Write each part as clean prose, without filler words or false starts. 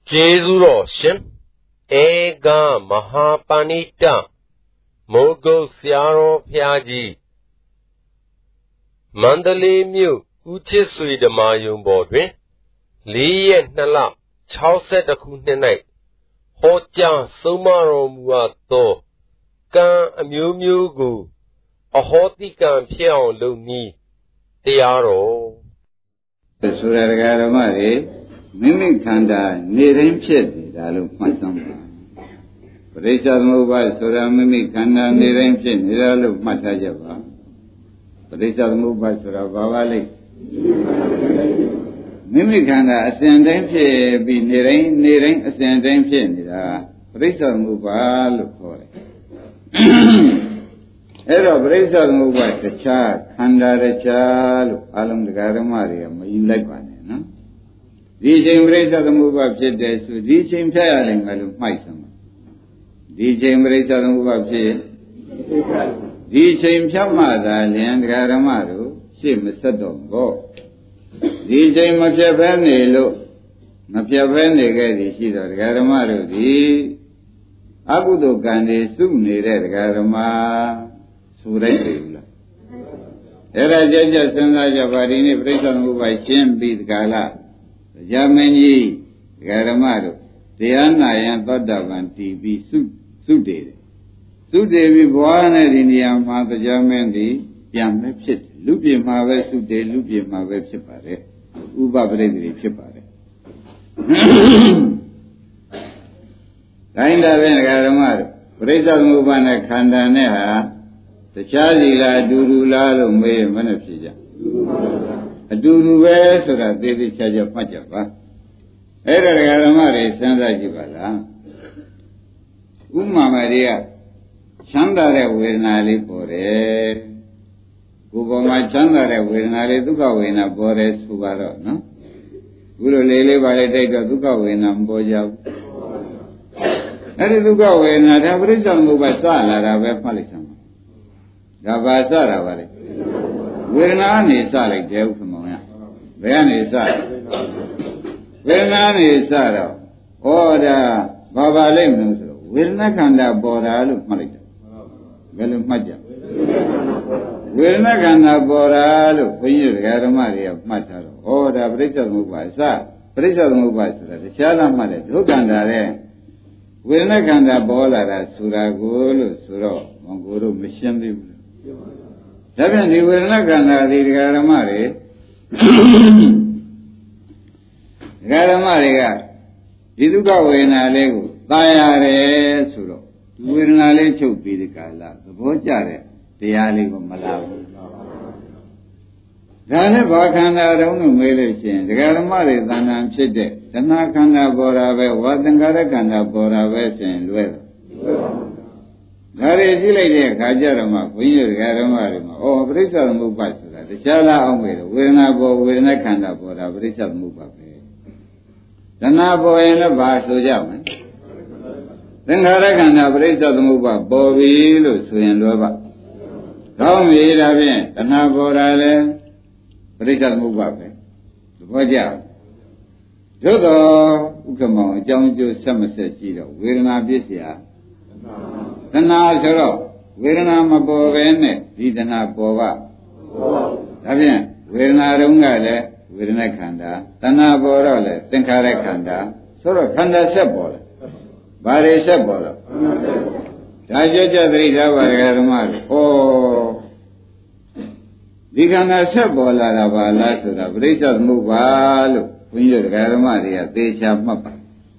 Jezuro Shin Ega Mahapanita Mogo Siaro Piaji Mandali Mu Uchisui the Mayum Bodwin Lee and Nala Chauset a Kunenite Hoja Sumaro Muato Kan a Mu Gu a Hotikan Piao Luni Tiaro Suragaramari Mimic Kanda Nirin Chit Dalu Matamba Parisha Muba Sura Mimic Kanda Nirin Chit Nidalu Matajava Parisha Muba Sura Bavali Mimic Kanda Ascending Chit be Nirin Ascending Chit Nida Parisha Muba Lukore Ero Parisha Muba Kacha Kanda Recha Alam the Garamari Mayin no? DJ Mreza the move up said there, so DJ Tayaling, I look my son. DJ Mreza the move up said, DJ Chamada and Garamaru, she Mr. Dongo. DJ Machiavani, look, Machiavani Gadi, she the Garamaru, the Abudo Gandhi, soon needed Garama, Surayla. Era Jaja Sanda Javarini, Prison move by Chem beat Gala. Jamani, Garamado, the Anna Todavan TV, Sude. Sude be born in the Yama, the Jamani, Yamepsit, Lupi Mave Sude, Lupi Mave Chipare, Uba Bredri Chipare. Kinda when Garamado, Presa Mubana Kandaneha, the Chazila Durula, May Manapija. A duru way so that they did charge of Majapa. Era Garamari, Sandra Jibala Uma Maria Chandare Wilnali Bore Guboma Chandare Wilnali Dukawina Bore Subaro, no? Guru Lele Valete Dukawina Boja. That is Dukawina, the Aboriginal Mubasala, Rabbe Palisama. Gavasara Valley. We're not in Salik, Jaukamona. When is that? When is that? Oh, the Baba Lim, we're not on that border, look, Malika. Well, Maja. We're not on that border, look, when you got a Maria Mataro. Oh, the British Mubasa, British Mubasa, the Chala Mother, look on that. We're not on that border, Suragulu, Suro, Monguru, Mission. Seven, you will not gonna the Garamari. Garamari, did you go in a lego? Bayare Suro. You will not let you be the Kala, the Bojare, the Aligo Malawi. Rana Bakanda don't know the Garamari than I'm Chide, the Nakanda Borave, what the Garakanda Borave and Luella. Gare Gilade, Kajarama, Winner Garamari, oh, Brisa Mubasa, the Chala Omwe, Winabo, Winner Kanda Bora, Brisa Mubabe. The Nabo and a Basso Jaman. Then Harakanda Brisa Muba, Bobby, Lusu and Loba. Come here, Avin, the Nabo Rale, Brisa Mubabe. The Boja. Jodo, Ukamo, Jonjo Somerset, Wilna Bisia. Tana Soro, Virana Mabovene, Vidana Bova. Tavian, Virana Rungale, Virana Kanda, Tana Borole, Tenkare Kanda, Soro Kanda Sebola, Bare Sebola. Tajaja Rida Vargamar, oh, Vigana Sebola Ravala, so the British Mubalu, Winter Garamaria, they shall mapa.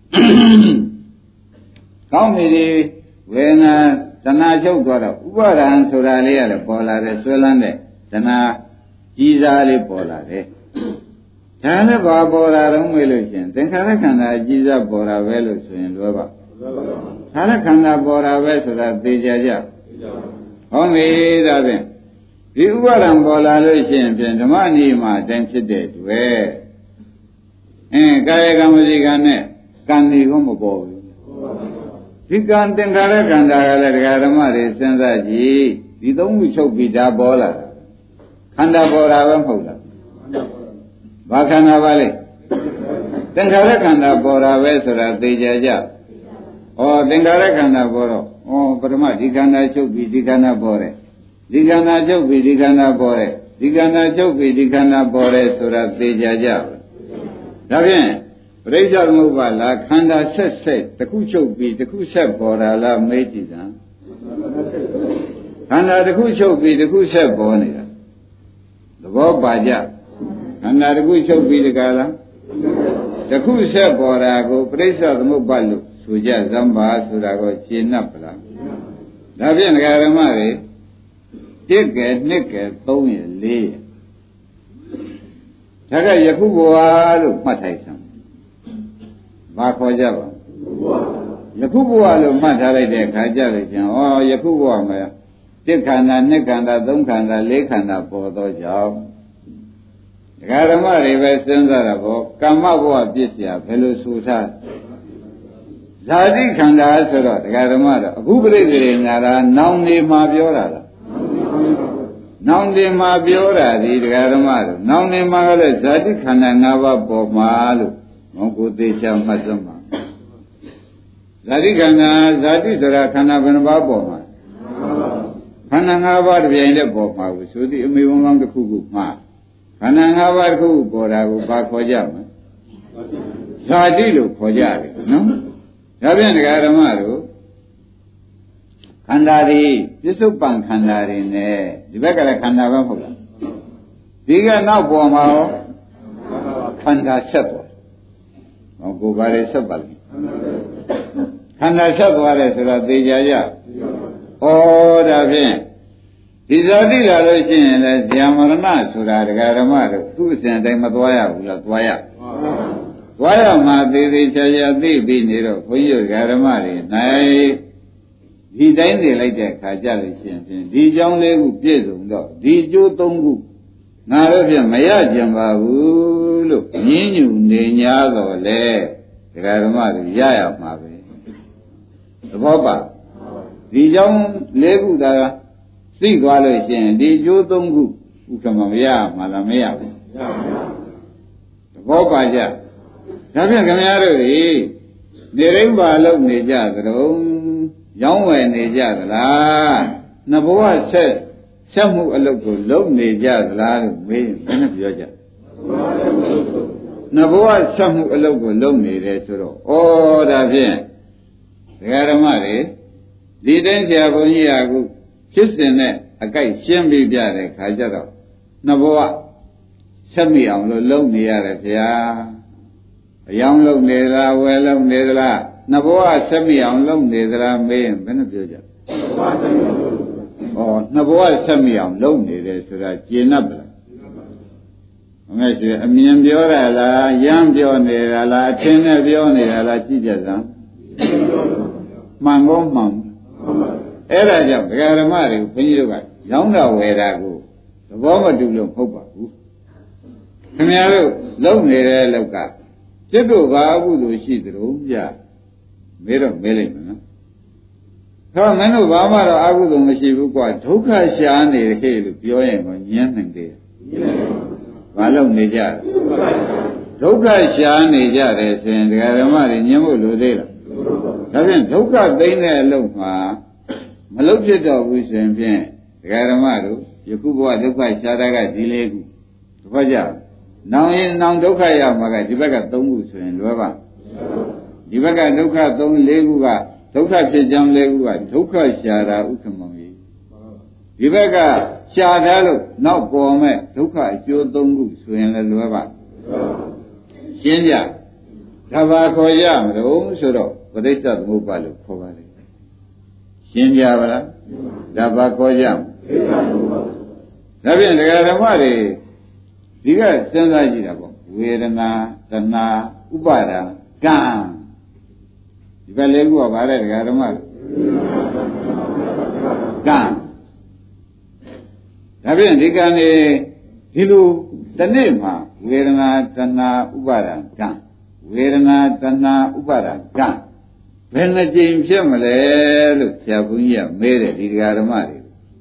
How many? When Tana Joe got up, Ubaran Suralia, Polare, Swellande, Tana Gizali Polare. Tana Babora Rumilation, then Karakana Giza Bora Velus in Loba. Karakana Bora Vesura de Jaja. Only that. You were on Bolalation, and the money my density, where? And Gayagamusigane, Kandi Homobo. He can't think I can Garamari, Senzaji, we don't show Vida Bola. Kanda Bora Hola. Bakana Valley. င်္ခါရခန္ဓာပေါ်တာပဲဆိုတာသိကြကြဩသင်္ခါရခန္ဓာပေါ်တော့ပထမဒီခန္ဓာချုပ်ပြီးဒီခန္ဓာပေါ်တယ်ဒီခန္ဓာချုပ်ပြီးဒီခန္ဓာပေါ်တယ်ဒီခန္ဓာချုပ်ပြီးဒီခန္ဓာပေါ်တယ်ဆိုတာသိကြကြဒါဖြင့်ပရိစ္ဆေသမုပ္ပါလားခန္ဓာဆက်ဆက်တစ်ခုချုပ်ပြီးတစ်ခုဆက်ပေါ်တာလားမေးကြည့်စမ်းခန္ဓာတစ်ခုချုပ်ပြီးတစ်ခုဆက်ပေါ်နေတာသဘောပါကြခန္ဓာတစ်ခုချုပ်ပြီးတကလားတစ်ခုဆက်ပေါ်တာကိုပရိစ္ဆေသမုပ္ပါလို့ဆိုကြဇံပါဆိုတာကိုရှင်း납ပလားဒါဖြင့်ဒကာဓမ္မတွေ1ကဲ2ကဲ3ရယ်4ရယ်ဒါကယခုဘဝလို့မှတ်ထိုက်စမ်းဘာခေါ်ကြပါယခုဘဝလို့မှတ်ထားလိုက်တဲ့အခါကြလို့ချင်းယခုဘဝမှာ1ခန္ဓာ2ခန္ဓာ3ခန္ဓာ4ခန္ဓာပေါ်သောကြောင့်ဒကာဓမ္မတွေပဲစဉ်းစားတာပေါ့ကမ္မဘဝပြည့်စရာဘယ်လိုဆိုထားဇာတိခန္ဓာဆိုတော့ဒကာဓမ္မတော့အခုပြိတ္တိညာလားနောင်နေမှာပြောတာလားနောင်နေမှာပြောတာဒီဒကာဓမ္မတို့နောင်နေမှာကလည်းဇာတိခန္ဓာ၅ပါးပေါ်မှာလို့မောကိုသေးချာမှတ်စမ်းပါဇာတိခန္ဓာဇာတိဆိုတာခန္ဓာဘယ်နှပါးပေါ်မှာခန္ဓာ၅ပါးတစ်ပြိုင်တည်းပေါ်မှာကိုဆိုသည်အမေဝန်ကောင်းတစ်ခုခုမှာခန္ဓာ၅ပါးတစ်ခုခုပေါ်တာကိုဘာခေါ်ကြမလဲဇာတိလို့ခေါ်ကြတယ်နော်ဒါပြန်ဒကာဓမ္မတို့ခန္ဓာတွေပြစ္ဆုတ်ပံခန္ဓာတွေနဲ့ဒီဘက်ကလည်းခန္ဓာပဲမဟုတ်လားဒီကနောက်ပေါ်မှာရောခန္ဓာဆက်သွားဟောကိုယ်ပါလေဆက်ပါလိမ့်ခန္ဓာဆက်သွားတယ်ဆိုတော့သိကြကြဩဒါဖြင့်ဒီဇာတိလာလို့ရှိရင်လည်းဇာမရဏဆိုတာဒကာဓမ္မတို့သူ့အစဉ်တိုင်းမသွားရဘူးလားသွားရသွားရမှာသေးသေးချာချာသိပြီးနေတော့ဘုန်းကြီးတို့ဓမ္မတွေနိုင်ဒီတိုင်းနေလိုက်တဲ့အခါကြလို့ရှိရင်ဒီเจ้าလေးခုပြည့်စုံတော့ဒီကျိုး၃ခုငါတို့ဖြင့်မရကြံပါဘူးလို့ညင်းညူနေ냐တော့လေဓမ္မတွေရရမှာပဲသဘောပါဒီเจ้า၄ခုသာသိသွားလို့ရှိရင်ဒီကျိုး၃ခုဥက္ကမမရမှာလားမရဘူးသဘောပါကြဒါဖြင့်ခင်ဗျားတို့ဒီနေရင်းပါလို့နေကြသတုံးရောင်းဝယ်နေကြသလားနှစ်ဘဝဆက်မှုအလုပ်ကိုလုပ်နေကြသလားလို့မေးရင်ဘယ်နဲ့ပြောကြနှစ်ဘဝဆက်မှုအလုပ်ကိုလုပ်နေတယ်ဆိုတော့ဩဒါဖြင့်ဒကာဓမ္မတွေဒီတိုင်းဆရာဘုန်းကြီးကအခုဖြစ်စဉ်နဲ့အကြိုက်ရှင်းပြီးပြတဲ့ခါကျတော့နှစ်ဘဝဆက်မိအောင်လို့လုပ်နေရတယ်ဗျာအယောင်လုပ်နေလားဝယ်လုပ်နေသလားနှစ်ဘဝဆက်မိအောင်လုပ်နေသလားမေးရင်ဘယ်နဲ့ပြောကြနှစ်ဘဝဆက်မိအောင်လုပ်နေတယ်ဆိုတာကျင့်납ပလားအမေရှိအမြင်ပြောရလားရမ်းပြောနေတာလားအထင်နဲ့ပြောနေတာလားကြည့်ကြစမ်းမှန်ကောမှန်အဲ့ဒါကြောင့်ဒကာဓမ္မတွေဘုန်းကြီးတို့ကရောင်းတာဝယ်တာကိုသဘောမတူလို့မဟုတ်ပါဘူးခင်ဗျားတို့လုပ်နေတဲ့လောက်ကจิตတို့ဘာအကုသိုလ်ရှိသလိုပြမေးတော့မေးလိုက်မယ်နော်တော့မင်းတို့ဘာမှတော့အကုသိုလ်မရှိဘူးကွာဒုက္ခရှားနေတယ်လို့ပြောရင်ကိုညင်းနိုင်တယ်ဘာလို့နေကြဒုက္ခရှားနေကြတယ်ဆိုရင်ဒကာဓမ္မတွေညင်းဖို့လိုသေးလားဒါဖြင့်ဒုက္ခသိမ့်တဲ့အလုပ်မှာမလုပ်ဖြစ်တော့ဘူးဆိုရင်ဖြင့်ဒကာဓမ္မတို့ယခုဘဝဒုက္ခရှားတာကဒီလေးခုသဘောကျနောင်ရင်နောင်ဒုက္ခရမှာကဒီဘက်က၃ခုဆိုရင်လွယ်ပါဒီဘက်ကဒုက္ခ၃-၄ခုကဒုက္ခဖြစ်ကြောင်း၄ခုကဒုက္ခရှာတာဥက္ကမကြီးဒီဘက်ကရှာထားလို့နောက်ပေါ်မဲ့ဒုက္ခအကျိုး၃ခုဆိုရင်လည်းလွယ်ပါရှင်းကြဒါပါခေါ်ရမလို့ဆိုတော့ပရိစ္ဆေသမုပ္ပါလို့ခေါ်ပါလေရှင်းကြပါလားဒါပါခေါ်ကြမဒါဖြင့်ဒကာဓမ္မတွေဒီကစဉ်းစားကြည့်တာပေါ့ဝေဒနာတဏှာဥပါဒာကံဒီဘက်လေးခုကဘာလဲဒကာဓမ္မကံဒါဖြင့်ဒီကံနေဒီလိုတနေ့မှာဝေဒနာတဏှာဥပါဒာကံဝေဒနာတဏှာဥပါဒာကံဘယ်နှကြိမ်ဖြစ်မလဲလို့ဆရာဘုန်းကြီးကမေးတယ်ဒီဒကာဓမ္မတွေ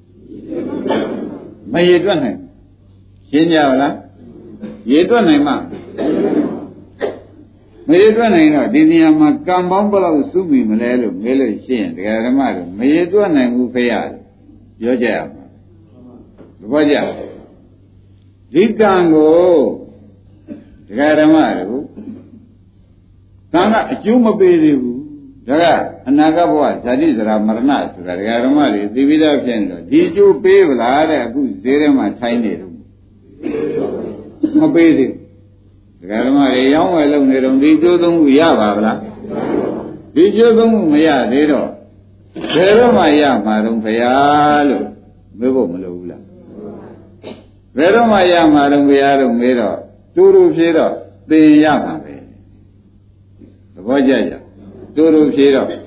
မရတွက်နိုင်ရှင်းကြပါလားရေတွက်နိုင်မှမရေတွက်နိုင်တော့ဒီနေရာမှာကံပေါင်းဘယ်လောက်စုမိမလဲလို့မေးလို့ရှိရင်တရားဓမ္မတို့မရေတွက်နိုင်ဘူးဖေရပြောကြရမှာသဘောကျဒီကံကိုတရားဓမ္မတို့ကံကအကျိုးမပေးသေးဘူးဒါကအနာဂတ်ဘဝဇာတိဇရာမရဏဆိုတာတရားဓမ္မတွေသိပြီးသားဖြစ်နေတော့ဒီအကျိုးပေးဗလားတဲ့အခုဈေးထဲမှာထိုင်းနေတော့မပေးသေးဘူးတရားဓမ္မတွေရောင်းဝယ်လုပ်နေတော့ဒီကျိုးသုံးခုရပါဗလားဒီကျိုးသုံးခုမရသေးတော့ဘယ်တော့မှရမှာတော့ဘုရားလို့မေးဖို့မလိုဘူးလားဘယ်တော့မှရမှာတော့ဘုရားလို့မေးတော့တူတူဖြေတော့သိရမှာပဲသဘောကျကြတူတူဖြေတော့ဒါ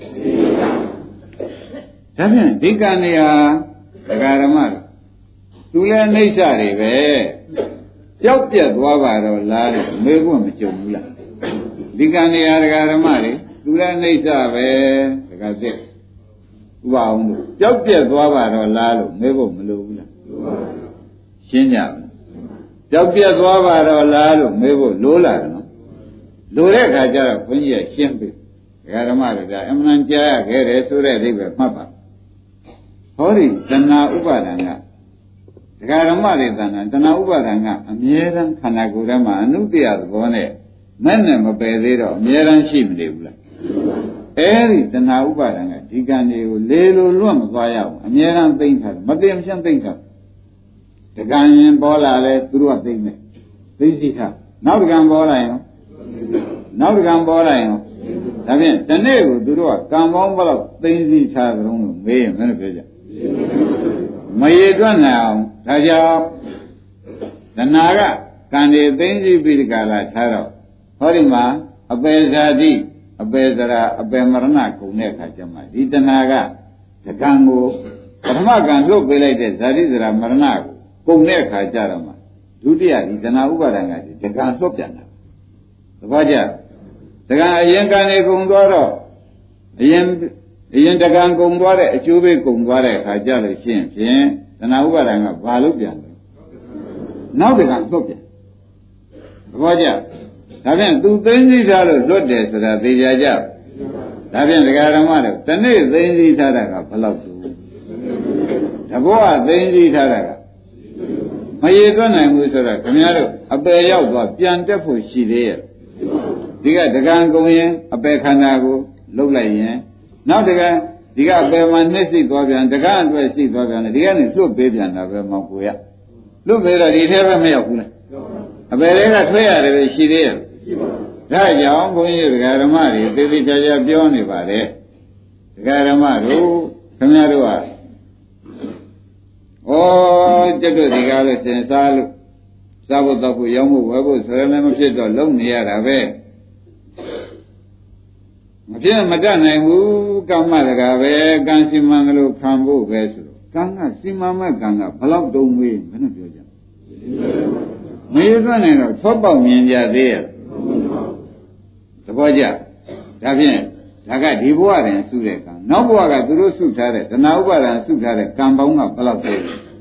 ဖြင့်ဒီကံနေဟာတရားဓမ္မသူလည်းနှိစ္စတွေပဲကြောက်ပြက်သွားပါတော့လားလို့မေးဖို့မကြုံဘူးလားဒီကံနေရာတရားဓမ္မတွေသူလည်းနှိစ္စပဲတရားစစ်ဥပအောင်လို့ကြောက်ပြက်သွားပါတော့လားလို့မေးဖို့မလိုဘူးလားရှင်းကြပါကြောက်ပြက်သွားပါတော့လားလို့မေးဖို့လိုလာတယ်နော်လိုတဲ့အခါကျတော့ဘုန်းကြီးကရှင်းပြီတရားဓမ္မတွေကအမှန်ကြားရခဲ့တယ်ဆိုတဲ့အိဗယ်မှတ်ပါဟောဒီတဏှာဥပါဒံကတရားဓမ္မတွေတဏှာဥပါဒံကအမြဲတမ်းခန္ဓာကိုယ်ထဲမှာအနုတ္တယသဘောနဲ့မဲ့နဲ့မပယ်သေးတော့အမြဲတမ်းရှိမနေဘူးလားအဲဒီတဏှာဥပါဒံကဒီကံတွေကိုလေလိုလွတ်မသွားရအောင်အမြဲတမ်းသိမ့်ထားတယ်မသိမချင်းသိမ့်ထားတကံရင်ပေါ်လာလဲသူတို့ကသိမ့်မယ်သိသိထားနောက်တကံပေါ်လာရင်နောက်တကံပေါ်လာရင်ဒါဖြင့်ဒီနေ့ကိုသူတို့ကကံပေါင်းဘယ်လောက်သိသိထားကြုံလို့မေးရင်မင်းတို့ပြောကြမရေတွက်နိုင်အောင်ဒါကြောင့်တဏှာကကံတွေသိသိပြီးဒီကလာထားတော့ဟောဒီမှာအပေဇာတိအပေဇရာအပေမရဏကုန်တဲ့အခါကျမှဒီတဏှာကတကံကိုပထမကံလွတ်ပေးလိုက်တဲ့ဇာတိဇရာမရဏကိုကုန်တဲ့အခါကျတော့မှဒုတိယဒီတဏှာဥပါဒံကဒီတကံလွတ်ပြန်တာသဘောကျတကံအရင်ကံနေကုန်သွားတော့အရင်တကံကုန်သွားတဲ့အကျိုးပေးကုန်သွားတဲ့အခါကျလို့ရှိရင်ဖြင့်တဏှာဥပါဒံကဘာလို့ပြန်လဲနောက်တကံလွတ်ပြန်သဘောကျဒါဖြင့်သူသိသိထားလို့လွတ်တယ်ဆိုတာသိကြကြဒါဖြင့်ဒကာဓမ္မတို့တနေ့သိသိထားတာကဘယ်လောက်တူတဘောကသိသိထားတာကမရေတွက်နိုင်ဘူးဆိုတော့ခင်ဗျားတို့အပယ်ရောက်သွားပြန်တက်ဖို့ရှိသေးရဲ့ဒီကဒကံကုန်ရင်အပယ်ခန္ဓာကိုလှုပ်လိုက်ရင်နောက်တကံဒီကအပယ်မှာနှိမ့်စိသွားပြန်ဒကံအတွက်စိသွားပြန်တယ်ဒီကနေလွတ်ပေးပြန်တာပဲမောင်ကိုရလွတ်ပေးတော့ဒီထဲပဲမရောက်ဘူးလားအပယ်တွေကထွက်ရတယ်ပဲရှိသေးရဲ့ဒါကြောင့်ဘုန်းကြီးဒကာဓမ္မတွေသေသေးချာချာပြောနေပါတယ်ဒကာဓမ္မတို့ခင်ဗျားတို့ကကျွတ်တို့ဒီကားလို့စင်စားလို့စားဖို့တော့ဖို့ရောင်းဖို့ဝယ်ဖို့ဆိုရလည်းမဖြစ်တော့လုံနေရတာပဲမဖြစ်မတတ်နိုင်ဘူးကမ္မတကာပဲကံစီမံလို့ခံဖို့ပဲဆိုတော့ကံကစီမံမဲ့ကံကဘလောက်တုံးမေးဘယ်နဲ့ပြောကြမရသွန်းနိုင်တော့သောပေါက်မြင်ကြသေးရဲ့သဘောကျဒါဖြင့်ဒါကဒီဘဝတွင်စုတဲ့ကံနောက်ဘဝကသူတို့စုထားတဲ့တဏှာဥပါဒံစုထားတဲ့ကံပေါင်းကဘယ်လောက်လဲ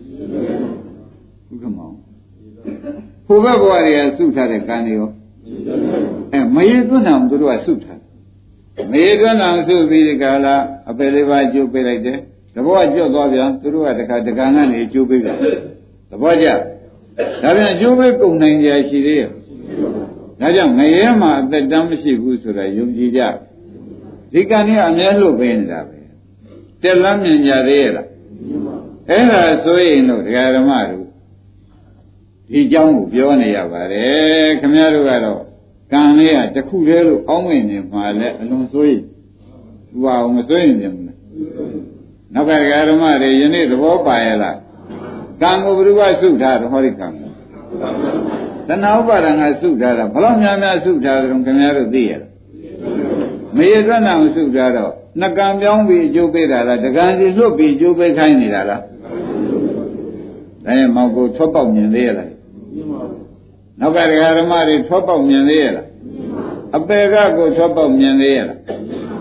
ဘုကမောင်ဘုဘဘဝတွေကစုထားတဲ့ကံတွေရောမရေသွန်းအောင်သူတို့ကစုထားမရေသွန်းအောင်စုပြီးဒီကလာအပယ်လေးပါးကျိုးပေးလိုက်တယ်တဘောကကျွတ်သွားပြန်သူတို့ကတခါတကံကနေကျိုးပေးပြန်သဘောကျဒါပြန်ကျိုးပေးကုန်နိုင်ကြရှိသေးရဲ့ဒါကြောင့်ငရဲမှာအသက်တမ်းမရှိဘူးဆိုတာယုံကြည်ကြဒီကံကြီးအမြဲလို့ပေးနေတာပဲတက်လမ်းမြင်ကြသေးရဲ့လားအဲ့ဒါဆိုရင်တော့ဒကာဓမ္မတို့ဒီเจ้าကိုပြောနေရပါတယ်ခင်ဗျားတို့ကတော့ကံလေးကတစ်ခုတည်းလို့အောင်းဝင်နေမှာလဲအလွန်ဆိုရင်သူ့အောင်မဆိုရင်ပြန်ဘူးလားနောက်ကဒကာဓမ္မတွေယနေ့သဘောပါရဲ့လားကံကိုဘုရားစုထားတော့ဟောဒီကံကိုတဏှာဥပါဒံကစုထားတာဘလောက်များများစုထားတယ်ခင်ဗျားတို့သိရလားမရေတွက်နိုင်စုထားတော့နှကံပြောင်းပြီးအကျိုးပေးတာလားတကံစီလွတ်ပြီးအကျိုးပေးခိုင်းနေတာလားဒါရင်မောင်ကိုထွက်ပေါက်မြင်သေးရလားနောက်ကဒကာဓမ္မတွေထွက်ပေါက်မြင်သေးရလားအပေကကိုထွက်ပေါက်မြင်သေးရလားသ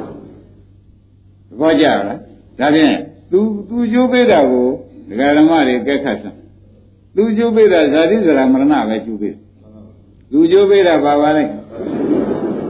ဘောကျလားဒါဖြင့်သူကျိုးပေးတာကိုဒကာဓမ္မတွေကဲခတ်စမ်းသူကျိုးပေးတာဇာတိဇရာမရဏပဲကျိုးပေးသူကျိုးပေးတာဘာပါလဲ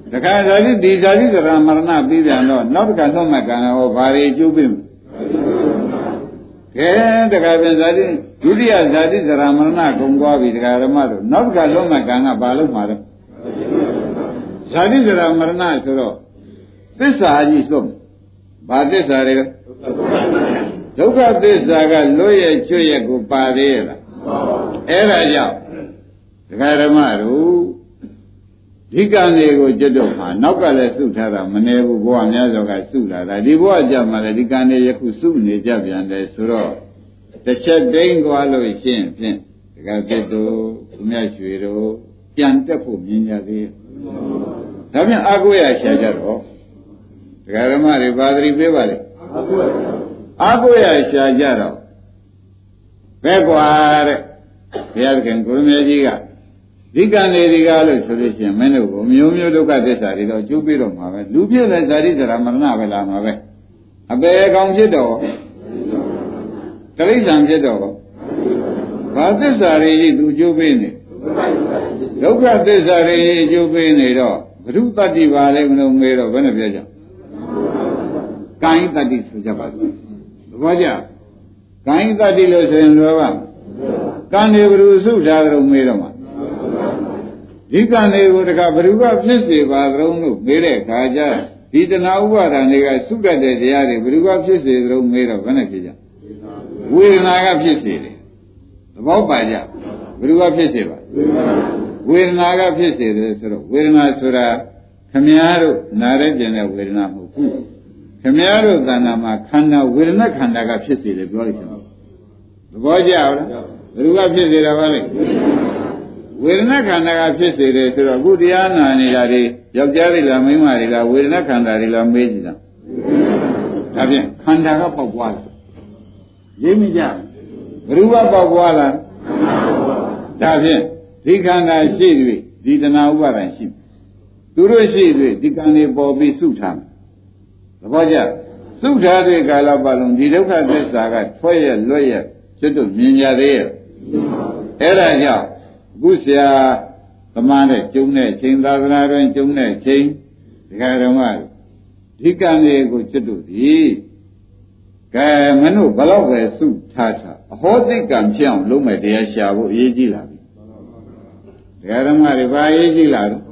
တခါဇာတိဒီဇာတိသရမရဏပြီးပြန်တော့နောက်တစ်ခါဆုံးမှကံဟောဘာတွေကျိုးပေးမလဲတခါပြန်ဇာတိဒုတိယဇာတိသရမရဏကုန်သွားပြီတခါဓမ္မတို့နောက်တစ်ခါဆုံးမှကံကဘာလို့မှာတော့ဇာတိသရမရဏဆိုတော့သစ္စာကြီးဆုံးဘာသစ္စာတွေဒုက္ခသစ္စာကလွတ်ရဲ့ကျွတ်ရဲ့ကိုပါသေးရဲ့လားအဲ့ဒါကြောင့်ဒကာဓမ္မတို့ဒီကံတွေကိုကျွတ်တော့မှာနောက်ကလည်းစုထားတာမနေဘူးဘဝများစွာကစုလာတာဒီဘဝကြမှာလည်းဒီကံတွေယခုစုနေကြပြန်တယ်ဆိုတော့တစ်ချက်တိမ့်သွားလို့ရှင်းဖြင့်ဒကာပြတ်တို့သူမြတ်ရွှေတို့ပြန်တက်ဖို့မြင်ကြသေးဒါပြန်အာကိုရရှာကြတော့ဒကာဓမ္မတွေပါတိပေးပါလေအာကိုရရှာကြတော့ဘယ်ကွာတဲ့ဘုရားသခင်ကိုရမေကြီးကဒီကံတွေကလို့ဆိုလို့ရှိရင်မင်းတို့ကိုမျိုးမျိုးဒုက္ခသစ္စာတွေတော့ကျုပ်ပြီးတော့မှာပဲလူဖြစ်တဲ့ဇာတိဇရာမရဏပဲလာမှာပဲအပေကောင်ဖြစ်တော့တိရစ္ဆာန်ဖြစ်တော့ဘာသစ္စာတွေကြီးသူကျုပ်ပြီးနေဒုက္ခသစ္စာတွေကျုပ်ပြီးနေတော့ဘုရုတ္တိပါလေမလို့ငေးတော့ဘယ်နဲ့ပြောကြကာယတတ္တိဆိုကြပါစို့သဘောကျကာယတတ္တိလို့ဆိုရင်လောကကံတွေဘုရုစုထားကြတော့မေးတော့မှာဒီကံတွေကိုတခါဘ누구ကဖြစ်စေပါသလုံးလို့မေးတဲ့အခါကျဒီတဏှာဥပါဒံတွေကစုတတ်တဲ့တရားတွေဘ누구ကဖြစ်စေသလုံးမေးတော့ဘယ်နဲ့ဖြစ်ကြဝေဒနာကဖြစ်စေတယ်သဘောပါကြဘ누구ကဖြစ်စေပါဝေဒနာကဖြစ်စေတယ်ဆိုတော့ဝေဒနာဆိုတာခမည်းတော်နားရဲကျင်တဲ့ဝေဒနာမဟုတ်ဘူးခမည်းတော်သဏ္ဍာန်မှာခန္ဓာဝေဒနာခန္ဓာကဖြစ်စေတယ်ပြောလိုက်ရှင်သဘောကျလားဘ누구ကဖြစ်စေတာပါလဲဝေဒနာခန္ဓာကဖြစ်စေတယ်ဆိုတော့အခုတရားနာနေတာတွေယောက်ျားတွေလားမိန်းမတွေလားဝေဒနာခန္ဓာတွေလားမေးကြည့်တာဒါဖြင့်ခန္ဓာကပေါက်ပွားတယ်ရိပ်မိကြဘ누구ကပေါက်ပွားလားဒါဖြင့်ဒီခန္ဓာရှိပြီဒီတဏှာဥပါဒံရှိပြီသူတို့ရှိပြီဒီကံတွေပေါ်ပြီးစုထားတယ်သဘောကျစုထားတဲ့ကာလပတ်လုံးဒီဒုက္ခသစ္စာကထွက်ရလွတ်ရကျွတ်တို့မြင်ကြသေးရဲ့အဲ့ဒါကြောင့်အခုဆရာသမားနဲ့ကျုံတဲ့ချိန်သာသနာတွင်ကျုံတဲ့ချိန်ဒီကရမဒီကံတွေကိုကျွတ်တို့သည်ကဲမင်းတို့ဘလောက်ပဲစုထားထားအဟောသိကံဖြစ်အောင်လုပ်မဲ့တရားရှာဖို့အရေးကြီးလာပြီဒီကရမတွေဘာအရေးကြီးလာတော့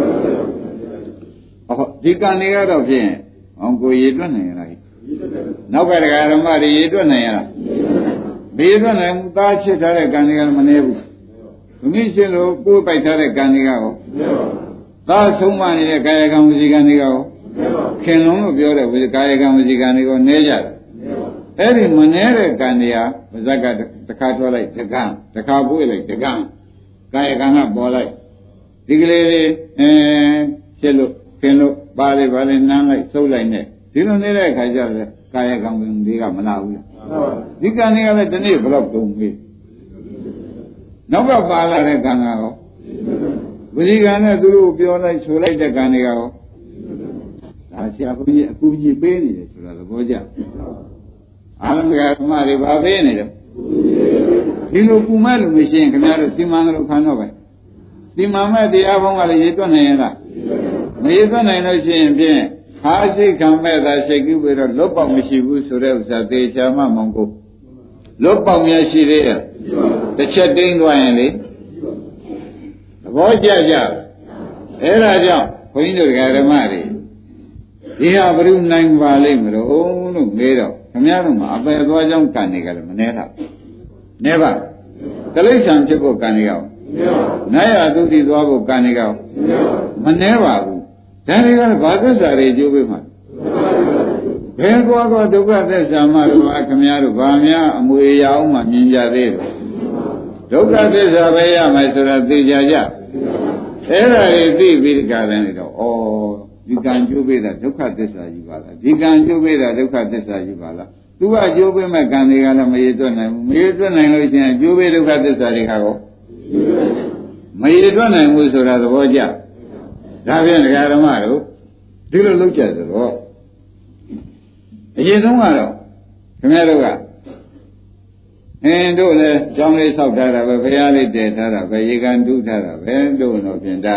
ဒီကံတွေကတော့ဖြင့်အောင်ကိုရေတွက်နိုင်ရလားနောက်ကဒကာရမတွေရေတွက်နိုင်ရလားဘေးတွက်နိုင်မှုသားချစ်ထားတဲ့ကံတွေကမနေဘူးဘုမိရှင်လို့ကိုယ်ပိုက်ထားတဲ့ကံတွေကရောသားဆုံးမနေတဲ့ကာယကံဝစီကံတွေကရောခင်လုံးလို့ပြောတဲ့ဝစီကာယကံဝစီကံတွေရောနဲကြတယ်အဲ့ဒီမနဲတဲ့ကံတွေကဗဇက်ကတခါထွက်လိုက်တကံတခါပွေးလိုက်တကံကာယကံကပေါ်လိုက်ဒီကလေးတွေရှင်းလို့ခင်လို့ပါလေနမ်းလိုက်သုတ်လိုက်နဲ့ဒီလိုနေတဲ့အခါကျတော့ကာယကံတွေကမလာဘူးလားဒီကံတွေကလည်းဒီနေ့ဘယ်တော့တုံးပြီနောက်ကပါလာတဲ့ကံကရောဝစီကံနဲ့သူတို့ပြောလိုက်ဆိုလိုက်တဲ့ကံတွေကရောဒါဆရာဘုန်းကြီးအကူကြီးပေးနေတယ်ဆိုတာသဘောကျအာရမကဓမ္မတွေဗာပေးနေတယ်ဒီလိုပူမဲ့လို့မရှိရင်ခင်ဗျားတို့စီမံလို့ခံတော့ပဲစီမံမဲ့တရားဘုံကလည်းရေတွက်နိုင်ရလားမရေတွက်နိုင်လို့ရှိရင်ဖြင့်ဟာရှိခံမဲ့သာရှိကူပြီးတော့လွတ်ပေါက်မရှိဘူးဆိုတဲ့ဥစ္စာသေချာမှမောင်ကိုလွတ်ပေါက်များရှိသေးရဲ့တစ်ချက်တိမ့်သွားရင်လေသဘောကျကြအဲ့ဒါကြောင့်ဘုန်းကြီးတို့ဓမ္မတွေဒီဟာဘယ်လိုနိုင်ပါလိမ့်မလို့လို့မေးတော့ခင်ဗျားတို့မှာအပယ်သွားကြောင်းကံတွေကလည်းမနှဲတာနှဲပါတိရစ္ဆာန်ဖြစ်ဖို့ကံတွေရောနိုင်ရသုတိသွားဖို့ကံတွေရောမနှဲပါဘူးဒါတွေကလည်းဘာသစ္စာတွေကျိုးပေးမှာဘယ်ကောဒုက္ခသစ္စာမှတော့ခင်ဗျားတို့ဗာများအမွေရအောင်မှမြင်ကြသေးတယ်ဒုက္ခသစ္စာပဲရမယ်ဆိုတာသိကြကြအဲ့ဒါတွေသိပြီးကြတယ်နေတော့ဩဒီကံကျိုးပေးတာဒုက္ခသစ္စာကြီးပါလားဒီကံကျိုးပေးတာဒုက္ခသစ္စာကြီးပါလားသူကကျိုးပေးမဲ့ကံတွေကလည်းမရေတွက်နိုင်ဘူးမရေတွက်နိုင်လို့ရှိရင်ကျိုးပေးဒုက္ခသစ္စာတွေကရောမရေတွက်နိုင်ဘူးဆိုတာသဘောကျဒါဖြင့်ဒကာဓမ္မတို့ဒီလိုလုပ်ကြဆိုတော့အရင်ဆုံးကတော့ခင်ဗျားတို့ကတို့လည်းကျောင်းလေးဆောက်ထားတာပဲဘုရားလေးတည်ထားတာပဲရေကန်တူးထားတာပဲတို့တော့ဖြင့်ဒါ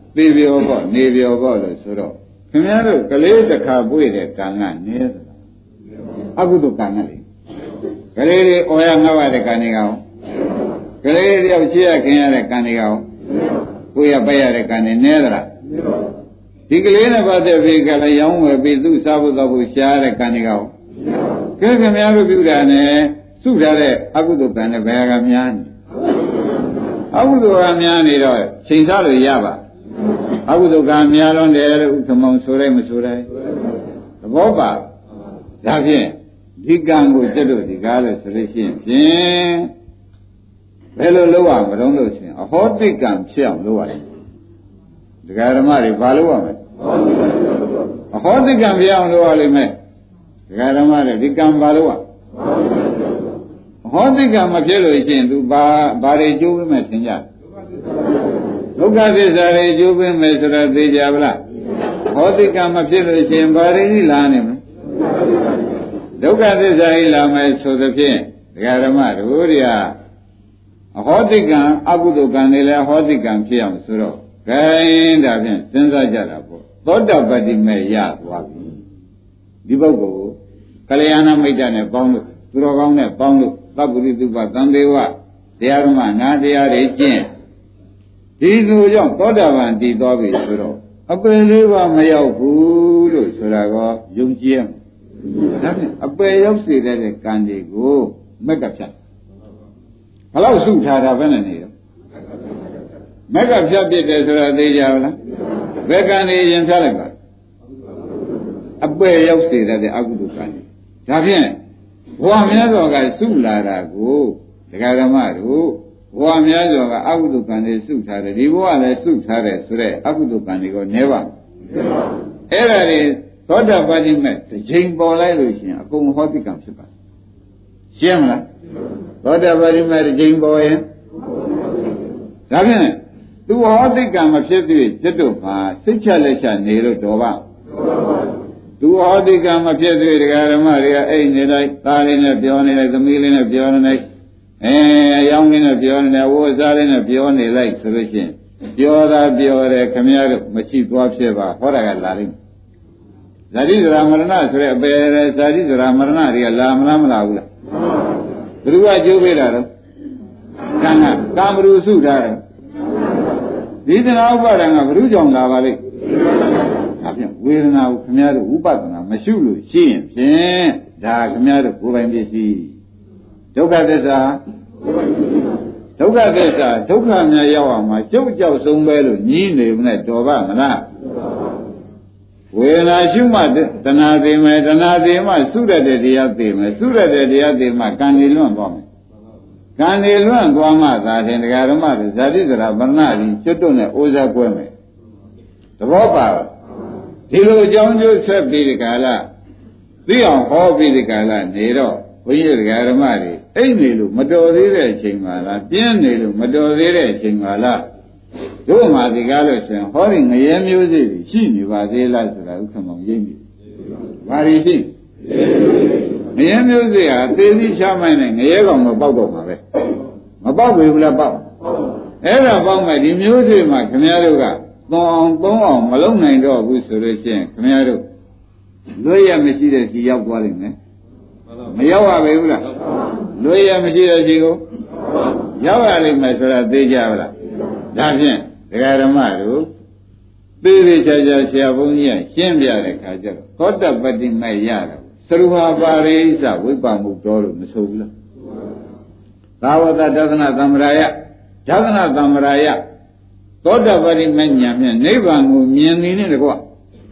သေပြောပေါ့နေပြောပေါ့လို့ဆိုတော့ခင်ဗျားတို့ကလေးတစ်ခါပွေတဲ့ကံကနည်းသလားအကုသိုလ်ကံကလေကလေးတွေအော်ရငှက်ရတဲ့ကံတွေကောင်ကလေးတယောက်ရှိရခင်ရတဲ့ကံတွေကောင်ကိုရပိုက်ရတဲ့ကံတွေနည်းသလားဒီကလေးနဲ့ပတ်သက်ပြီးကလည်းရောင်းဝယ်ပြီးသူ့စားဖို့တော့ဖို့ရှားတဲ့ကံတွေကောင်ကဲခင်ဗျားတို့ပြုတာနဲ့စုထားတဲ့အကုသိုလ်ကံနဲ့ဘယ်ကများနေအကုသိုလ်ကများနေတော့ချိန်စားလို့ရပါအကုသိုလ်ကများလွန်းတယ်လို့ဥက္ကမောင်ဆိုရဲမဆိုရဲသဘောပါဒါဖြင့်ဒီကံကိုတက်လို့ဒီကားလို့ဆိုလို့ရှိရင်ဖြင့်ဘယ်လိုလုပ်ရမလို့လို့ရှိရင်အဟောတိကံဖြစ်အောင်လုပ်ရတယ်ဒကာဓမ္မတွေဘာလုပ်ရမလဲအဟောတိကံဖြစ်အောင်လုပ်ရလိမ့်မယ်ဒကာဓမ္မတွေဒီကံဘာလုပ်ရဟောတိကမဖြစ်လို့ရှိရင်သူဘာတွေကျိုးပေးမယ်သင်ကြဒုက္ခသစ္စာတွေကျိုးပေးမယ်ဆိုတော့သိကြပါလားဟောတိကမဖြစ်လို့ရှိရင်ဘာတွေကြီးလာနေမလဲဒုက္ခသစ္စာကြီးလာမယ်ဆိုသဖြင့်ဒကာဓမ္မတို့အဟောတိကံအကုသိုလ်ကံတွေလည်းဟောတိကံဖြစ်အောင်ဆိုတော့ဂိုင်းဒါဖြင့်စဉ်းစားကြတာပေါ့သောတပတ္တိမဲ့ရသွားပြီဒီပုဂ္ဂိုလ်ကိုကလျာဏမိတ်တနဲ့ပေါင်းလို့သူတော်ကောင်းနဲ့ပေါင်းလို့သဗ္ဗုရိတုပသံသေးဝတရားဓမ္မနာတရားတွေကျင့်ဒီလိုကြောင့်သောတာပန်တည်သွားပြီဆိုတော့အပယ်လေးပါမရောက်ဘူးလို့ဆိုတာကောယုံကြည်ရမယ်ဒါဖြင့်အပယ်ရောက်စေတဲ့ကံတွေကိုမက်ကဖြတ်ဘယ်လောက်စုထားတာပဲနဲ့နေရောမက်ကဖြတ်ပြစ်တယ်ဆိုတာသိကြပါလားဘယ်ကံတွေရင်ဖြတ်လိုက်ပါအပယ်ရောက်စေတဲ့အကုသိုလ်ကံတွေဒါဖြင့်ဘဝများစွာကစုလာတာကိုဒကာဓမ္မတို့ဘဝများစွာကအကုသိုလ်ကံတွေစုထားတယ်ဒီဘဝလည်းစုထားတယ်ဆိုတော့အကုသိုလ်ကံတွေကိုနည်းပါအဲ့ဒါတွေသောတာပတိမဲ့တစ်ချိန်ပေါ်လိုက်လို့ရှိရင်အကုန်ဟောတိကံဖြစ်ပါရှင်းမလားသောတာပတိမဲ့တစ်ချိန်ပေါ်ရင်ဒါဖြင့်သူဟောတိကံမဖြစ်သေးจิตတို့မှာစိတ်ချလက်ချနေလို့တော်ပါသူဟောတိကံမဖြစ်သေးဒကာဓမ္မတွေကအိတ်နေလိုက်သားလေးနဲ့ပြောနေလိုက်သမီးလေးနဲ့ပြောနေလိုက်ရောင်းလေးနဲ့ပြောနေတယ်ဝိုးစားလေးနဲ့ပြောနေလိုက်ဆိုလို့ရှိရင်ပြောတာပြောတယ်ခမည်းတော်မရှိသွားဖြစ်ပါဟောတာကလာလိမ့်ဇာတိဇရာမရဏဆိုတဲ့အပေဇာတိဇရာမရဏတွေကလာမလားမလာဘူးလားဘယ်သူကကြိုးပေးတာတော့ကံကကာမရုစုထားတယ်ဒီသနာဥပါဒံကဘယ်သူကြောင့်လာပါလိမ့်ဒါဖြင့်ဝေဒနာကိုခမည်းတော်ဥပဒနာမရှိလို့ရှိရင်ဖြင့်ဒါခမည်းတော်ကိုယ်ပိုင်ပစ္စည်းဒုက္ခသစ္စာဒုက္ခသစ္စာဒုက္ခများရောက်အောင်မှာကျုပ်ကြောက်ဆုံးပဲလို့ညည်းနေမနဲ့တော်ပါမလားဝေဒနာရှုမှတဏှာသိမယ်တဏှာသိမှသုရတဲ့တရားသိမယ်သုရတဲ့တရားသိမှကံနေလွန့်သွားမယ်ကံနေလွန့်သွားမှသာတင်တရားဓမ္မတွေဇာတိဇရာဗရဏကြီးကျွတ်တွနဲ့အိုးစားကွဲမယ်သဘောပါဒီလိုအကြောင်းကျိုးဆက်ပြီးဒီကာလသိအောင်ဟောပြီးဒီကာလနေတော့ဘုန်းကြီးတရားဓမ္မတွေအိတ်နေလို့မတော်သေးတဲ့အချိန်မှလားပြင်းနေလို့မတော်သေးတဲ့အချိန်မှလားတို့မှဒီကားလို့ရှင်ဟောဒီငရဲမျိုးစိတွေရှိနေပါသေးလားဆိုတာဥက္ကမောင်ရိပ်ပြီဘာတွေရှိငရဲမျိုးစိဟာသေပြီးချမိုင်းနဲ့ငရဲကောင်တော့ပေါက်တော့မှာပဲမပေါက်ဘူးလားပေါက်အဲ့ဒါပေါက်မဲ့ဒီမျိုးစိမှာခင်ဗျားတို့ကသုံးအောင်မလုံနိုင်တော့ဘူးဆိုလို့ရှိရင်ခင်ဗျားတို့လွတ်ရမရှိတဲ့စီရောက်သွားလိမ့်မယ်မရောက်ရပါဘူးလားလွတ်ရမရှိတဲ့စီကိုရောက်ရလိမ့်မယ်ဆိုတာသိကြပါလားဒါဖြင့်ဒကာဓမ္မတို့သေသေးချာချာဆရာဘုန်းကြီးကရှင်းပြတဲ့ခါကျတော့သောတပတ္တိမဲ့ရတော့သရူဟာပါရိသဝိပ္ပမှုတော်လို့မဆိုဘူးလားသာဝတဒသနာသမ္မရာယဒသနာသမ္မရာယသောတပတ္တိမဲ့ညာဖြင့်နိဗ္ဗာန်ကိုမြင်နေတဲ့တကွ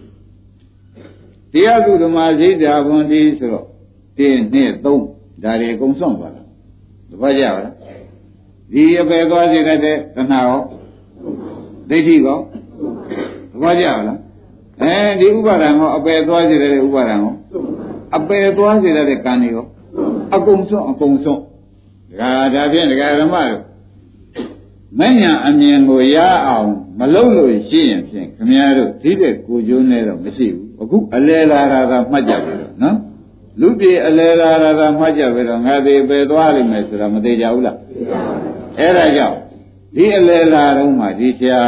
တရားသူဓမ္မစိတ်ဓာဘွန်ဒီဆိုတော့1 2 3ဒါတွေအကုန်ဆုံးသွားတာတပတ်ကြပါလားဒီအပေသွားစေတတ်တဲ့တဏှာရောဒိဋ္ဌိရောတပတ်ကြပါလားဒီဥပါဒံရောအပေသွားစေတဲ့ဥပါဒံရောအပေသွားစေတဲ့ကံတွေရောအကုန်ဆုံးဒါဖြင့်ဒကာဓမ္မတို့မဉ္ဇဏ်အမြင်ကိုရအောင်မလုပ်လို့ရှိရင်ဖြင့်ခမည်းတော်ဒီတဲ့ကိုကျိုးနဲ့တော့မရှိဘူးအခုအလဲလာတာကမှတ်ကြပြီတော့နော်လူပြေအလဲလာတာကမှတ်ကြပြီတော့ငါသေးပဲသွားလိမ့်မယ်ဆိုတာမသေးကြဘူးလားအဲ့ဒါကြောင့်ဒီအလဲလာတော့မှဒီဆရာ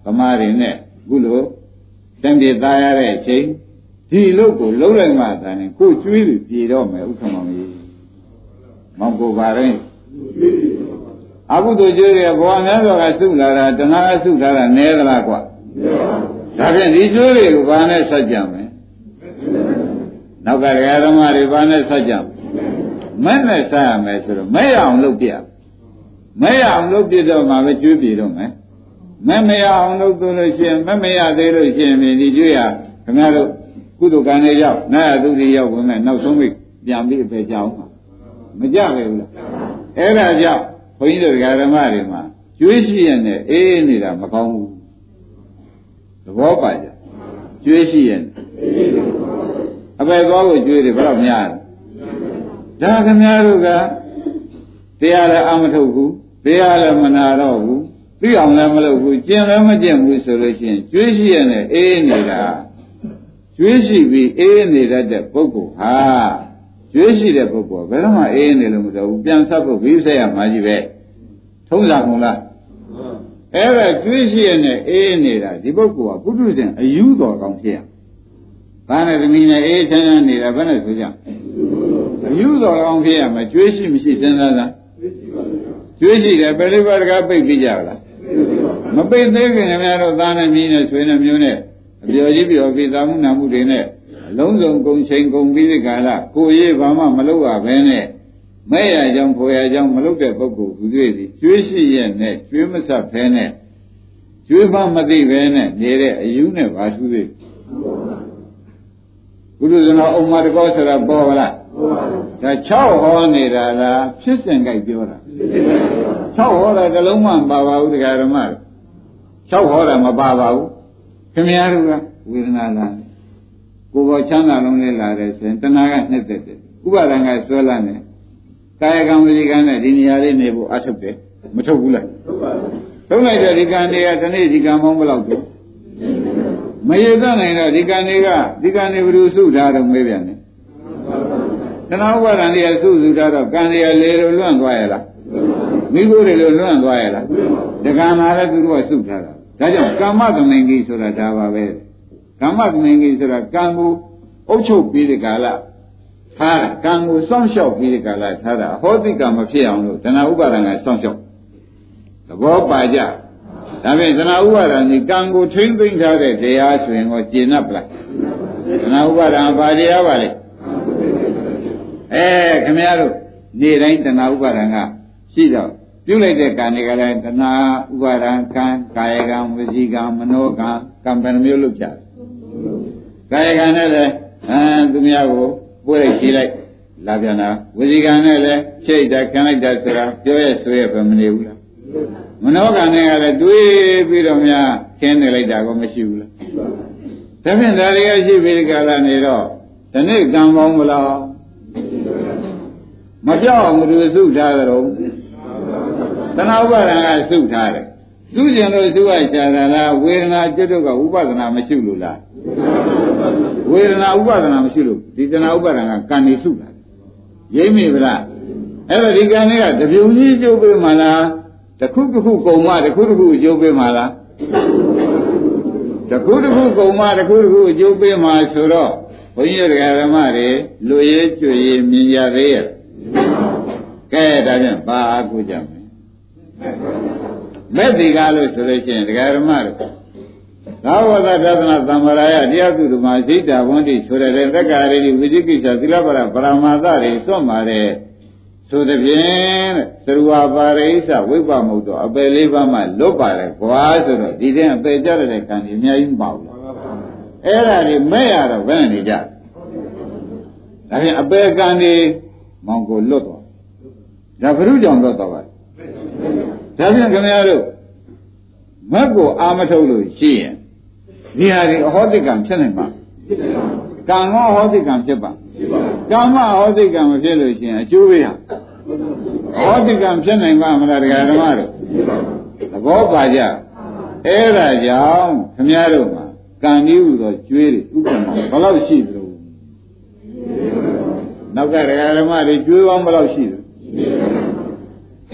သမားတွေနဲ့ခုလိုတံပြေသားရတဲ့အချိန်ဒီလုတ်ကိုလုံးလိုက်မှသာနဲ့ကိုကျွေးပြီးပြေတော့မယ်ဥက္ကမောင်ကြီးမောင်ကိုပါရင်အခုတို့ကျွေးတယ်ဘဝများစွာကစုလာတာတဏှာကစုထားတာနဲသလားကွာဒါဖြင့်ဒီကျွေးတွေကိုဘာနဲ့ဆက်ကြမယ်နောက်ကဓမ္မတွေဘာနဲ့ဆက်ကြမဲ့နဲ့ဆက်ရမယ်ဆိုတော့မဲ့ရအောင်လုပ်ပြမဲ့ရအောင်လုပ်ပြတော့မှပဲကျွေးပြေတော့မယ်မဲ့မရအောင်လုပ်လို့ရှိရင်မဲ့မရသေးလို့ရှိရင်ဒီကျွေးရခင်ဗျားတို့ကုသိုလ်ကံတွေရောက်နာယသူတွေရောက်ဝင်မဲ့နောက်ဆုံးပြီးပြန်ပြီးအပေကြအောင်မကြပဲဘူးလားအဲ့ဒါကြောင့်ဘုန်းကြီးတို့ဓမ္မတွေမှာကျွေးရှိရနဲ့အေးနေတာမကောင်းဘူးသဘောပါကြကျွေးရှိရအပေသွားကိုကျွေးတယ်ဘယ်တော့များလဲဒါခင်ဗျားတို့ကတရားလည်းအမထုတ်ဘူးတရားလည်းမနာတော့ဘူးသိအောင်လည်းမလုပ်ဘူးကျင့်လည်းမကျင့်ဘူးဆိုလို့ရှိရင်ကျွေးရှိရနဲ့အေးနေတာကျွေးရှိပြီးအေးနေတတ်တဲ့ပုဂ္ဂိုလ်ဟာကျွေးရှိတဲ့ပုဂ္ဂိုလ်ဘယ်တော့မှအေးနေလို့မတော်ဘူးပြန်ဆက်ဖို့ပြီးဆက်ရမှာကြီးပဲထုံးစံကုန်လားအဲ့ဒါကျွေးရှိရနဲ့အေးနေတာဒီပုဂ္ဂိုလ်ကပုထုဇဉ်အယူတော်ကောင်းဖြစ်ရဘာနဲ့သမီးနဲ့အေးချမ်းချမ်းနေတာဘယ်နဲ့ဆိုကြအယူတော်ကောင်းဖြစ်ရမှာကျွေးရှိမရှိစဉ်းစားတာကျွေးရှိတယ်ပရိပါဒကပိတ်ပြီးကြလားမပိတ်သေးခင်ခင်ဗျားတို့သားနဲ့မြင်းနဲ့ဆွေနဲ့မျိုးနဲ့အပျော်ကြီးပျော်ပြီးသာမှုနာမှုတွေနဲ့အလုံးစုံကုန်ချိန်ကုန်ပြီးဒီကာလကိုရေးဘာမှမလုပ်ရဘဲနဲ့မဲ့ရကြောင်းဖို့ရကြောင်းမလုပ်တဲ့ပုဂ္ဂိုလ်သူတွေစီကျွေးရှိရဲ့နဲ့ကျွေးမဆက်ဖဲနဲ့ကျွေးမှမသိဘဲနဲ့နေတဲ့အယူနဲ့ဘာသူတွေဘုရားဇနောအုံမတကောဆိုတာပေါ်လားဒါ6ဟောနေတာလားဖြစ်စဉ်ကြိုက်ပြောတာ6ဟောတာတလုံးမှမပါပါဘူးတရားဓမ္မ6ဟောတာမပါပါဘူးခင်ဗျားတို့ကဝေဒနာလာကိုယ်ပေါ်ချမ်းသာလုံးလေးလာတယ်ဆိုရင်တဏှာကနှစ်သက်တယ်ဥပါဒံကဆွဲလာတယ်ကာယကံဝစီကံနဲ့ဒီနေရာလေးနေဖို့အထုတ်တယ်မထုတ်ဘူးလားထုတ်လိုက်တဲ့ဒီကံတွေကတနေ့ဒီကံမောင်းဘယ်လောက်တော့မရသနိုင်တော့ဒီကံတွေဘယ်လိုစုထားတော့မေးပြန်တယ်တဏှာဥပါဒံတွေကစုထားတော့ကံတွေကလေလိုလွန့်သွားရလားမိခိုးတွေလိုလွန့်သွားရလားဒီကံမှာလည်းသူတို့ကစုထားတာဒါကြောင့်ကာမသမိန်ကြီးဆိုတာဒါပါပဲကာမသမိန်ကြီးဆိုတာကံကိုအုပ်ချုပ်ပြီးဒီကာလထားတာကံကိုစောင့်ရှောက်ပြီးဒီကာလထားတာအဟောတိကံမဖြစ်အောင်လို့တဏှာဥပါဒံကစောင့်ရှောက်သဘောပါကြဒါဖြင့်တဏှာဥပါဒံကြီးကံကိုထိမ့်သိမ့်ထားတဲ့တရားဆိုရင်ကိုကျင့်납ပလားတဏှာဥပါဒံဘာတရားပါလဲခင်ဗျားတို့နေ့တိုင်းတဏှာဥပါဒံကရှိတော့ပြုလိုက်တဲ့ကံတွေကလည်းတဏှာဥပါဒံကံကာယကံဝစီကံမနောကံကံဘယ်နှမျိုးလုပ်ကြတယ်ကာယကံနဲ့လည်းသူများကိုပို့လိုက်ခြေလိုက်လာပြန်တာဝစီကံနဲ့လည်းချိတ်တာခံလိုက်တာဆိုတာပြောရဆိုရပဲမနေဘူးလားမနောကံနဲ့ကလည်းတွေးပြီးတော့များခင်းနေလိုက်တာကိုမရှိဘူးလားဒါဖြင့်ဒါတွေကရှိပြီးဒီကလာနေတော့ဒီနေ့ကံပေါင်းမလားမပြောက်အောင်မလို့စုထားကြတော့တဏှာဥပါဒံကစုထားတယ်စုကျင်လို့စုရချာတာလားဝေဒနာကျွတ်တို့ကဥပဒနာမရှိလို့လားဝေဒနာဥပဒနာမရှိလို့ဒီတဏှာဥပါဒံကကံနေစုတာရိမ့်မိဗလားအဲ့တော့ဒီကံတွေကတပြုံကြီးကျုပ်ပေးမှလားတစ်ခုတစ်ခုကုံမတစ်ခုတစ်ခုကျုပ်ပေးမှလားတစ်ခုတစ်ခုကုံမတစ်ခုတစ်ခုကျုပ်ပေးမှဆိုတော့ဘုန်းကြီးတို့ဓမ္မတွေလူရေးကျွေရေးမြင်ကြသေးရဲ့ကဲဒါဖြင့်ဘာအားကိုးကြမလဲမဲ့ဒီကားလို့ဆိုလို့ရှိရင်တရားဓမ္မတို့သာဝတ္တသဒ္ဒနာသံဃာယတရားသူဓမ္မစိတ်တာဝန္တိဆိုတဲ့သက္ကာရိဝိจิကိစ္စသီလပရပရမသတွေစွန့်ပါတယ်ဆိုတဲ့ဖြင့်သရူဝပါရိသဝိပ္ပမုတ်တော့အပယ်လေးပါးမှလွတ်ပါတယ်ကွာဆိုတော့ဒီတဲ့အပယ်ကြတဲ့ကံကြီးအများကြီးမပါဘူးလားအဲ့ဒါတွေမဲ့ရတော့ဘယ်နဲ့နေကြဒါဖြင့်အပယ်ကံတွေမောင်ကိုလွတ်တော့ဒါဘုရုကြောင့်လွတ်တော့ပါဒါဖြင့်ခင်ဗျားတို့မက်ကိုအာမထုတ်လို့ရှိရင်ဒီဟာတွေအဟောတိကံဖြစ်နိုင်မှာကံရောအဟောတိကံဖြစ်ပါကံမအဟောတိကံမဖြစ်လို့ရှိရင်အကျိုးပေးဟာအဟောတိကံဖြစ်နိုင်ပါမလားတရားဓမ္မတို့သဘောပါကြအဲ့ဒါကြောင့်ခင်ဗျားတို့မှာကံကြီးဟူသောကျွေးတွေဥပ္ပမဘယ်လောက်ရှိသလဲနောက်ကတရားဓမ္မတွေကျွေးပေါင်းဘယ်လောက်ရှိသလဲ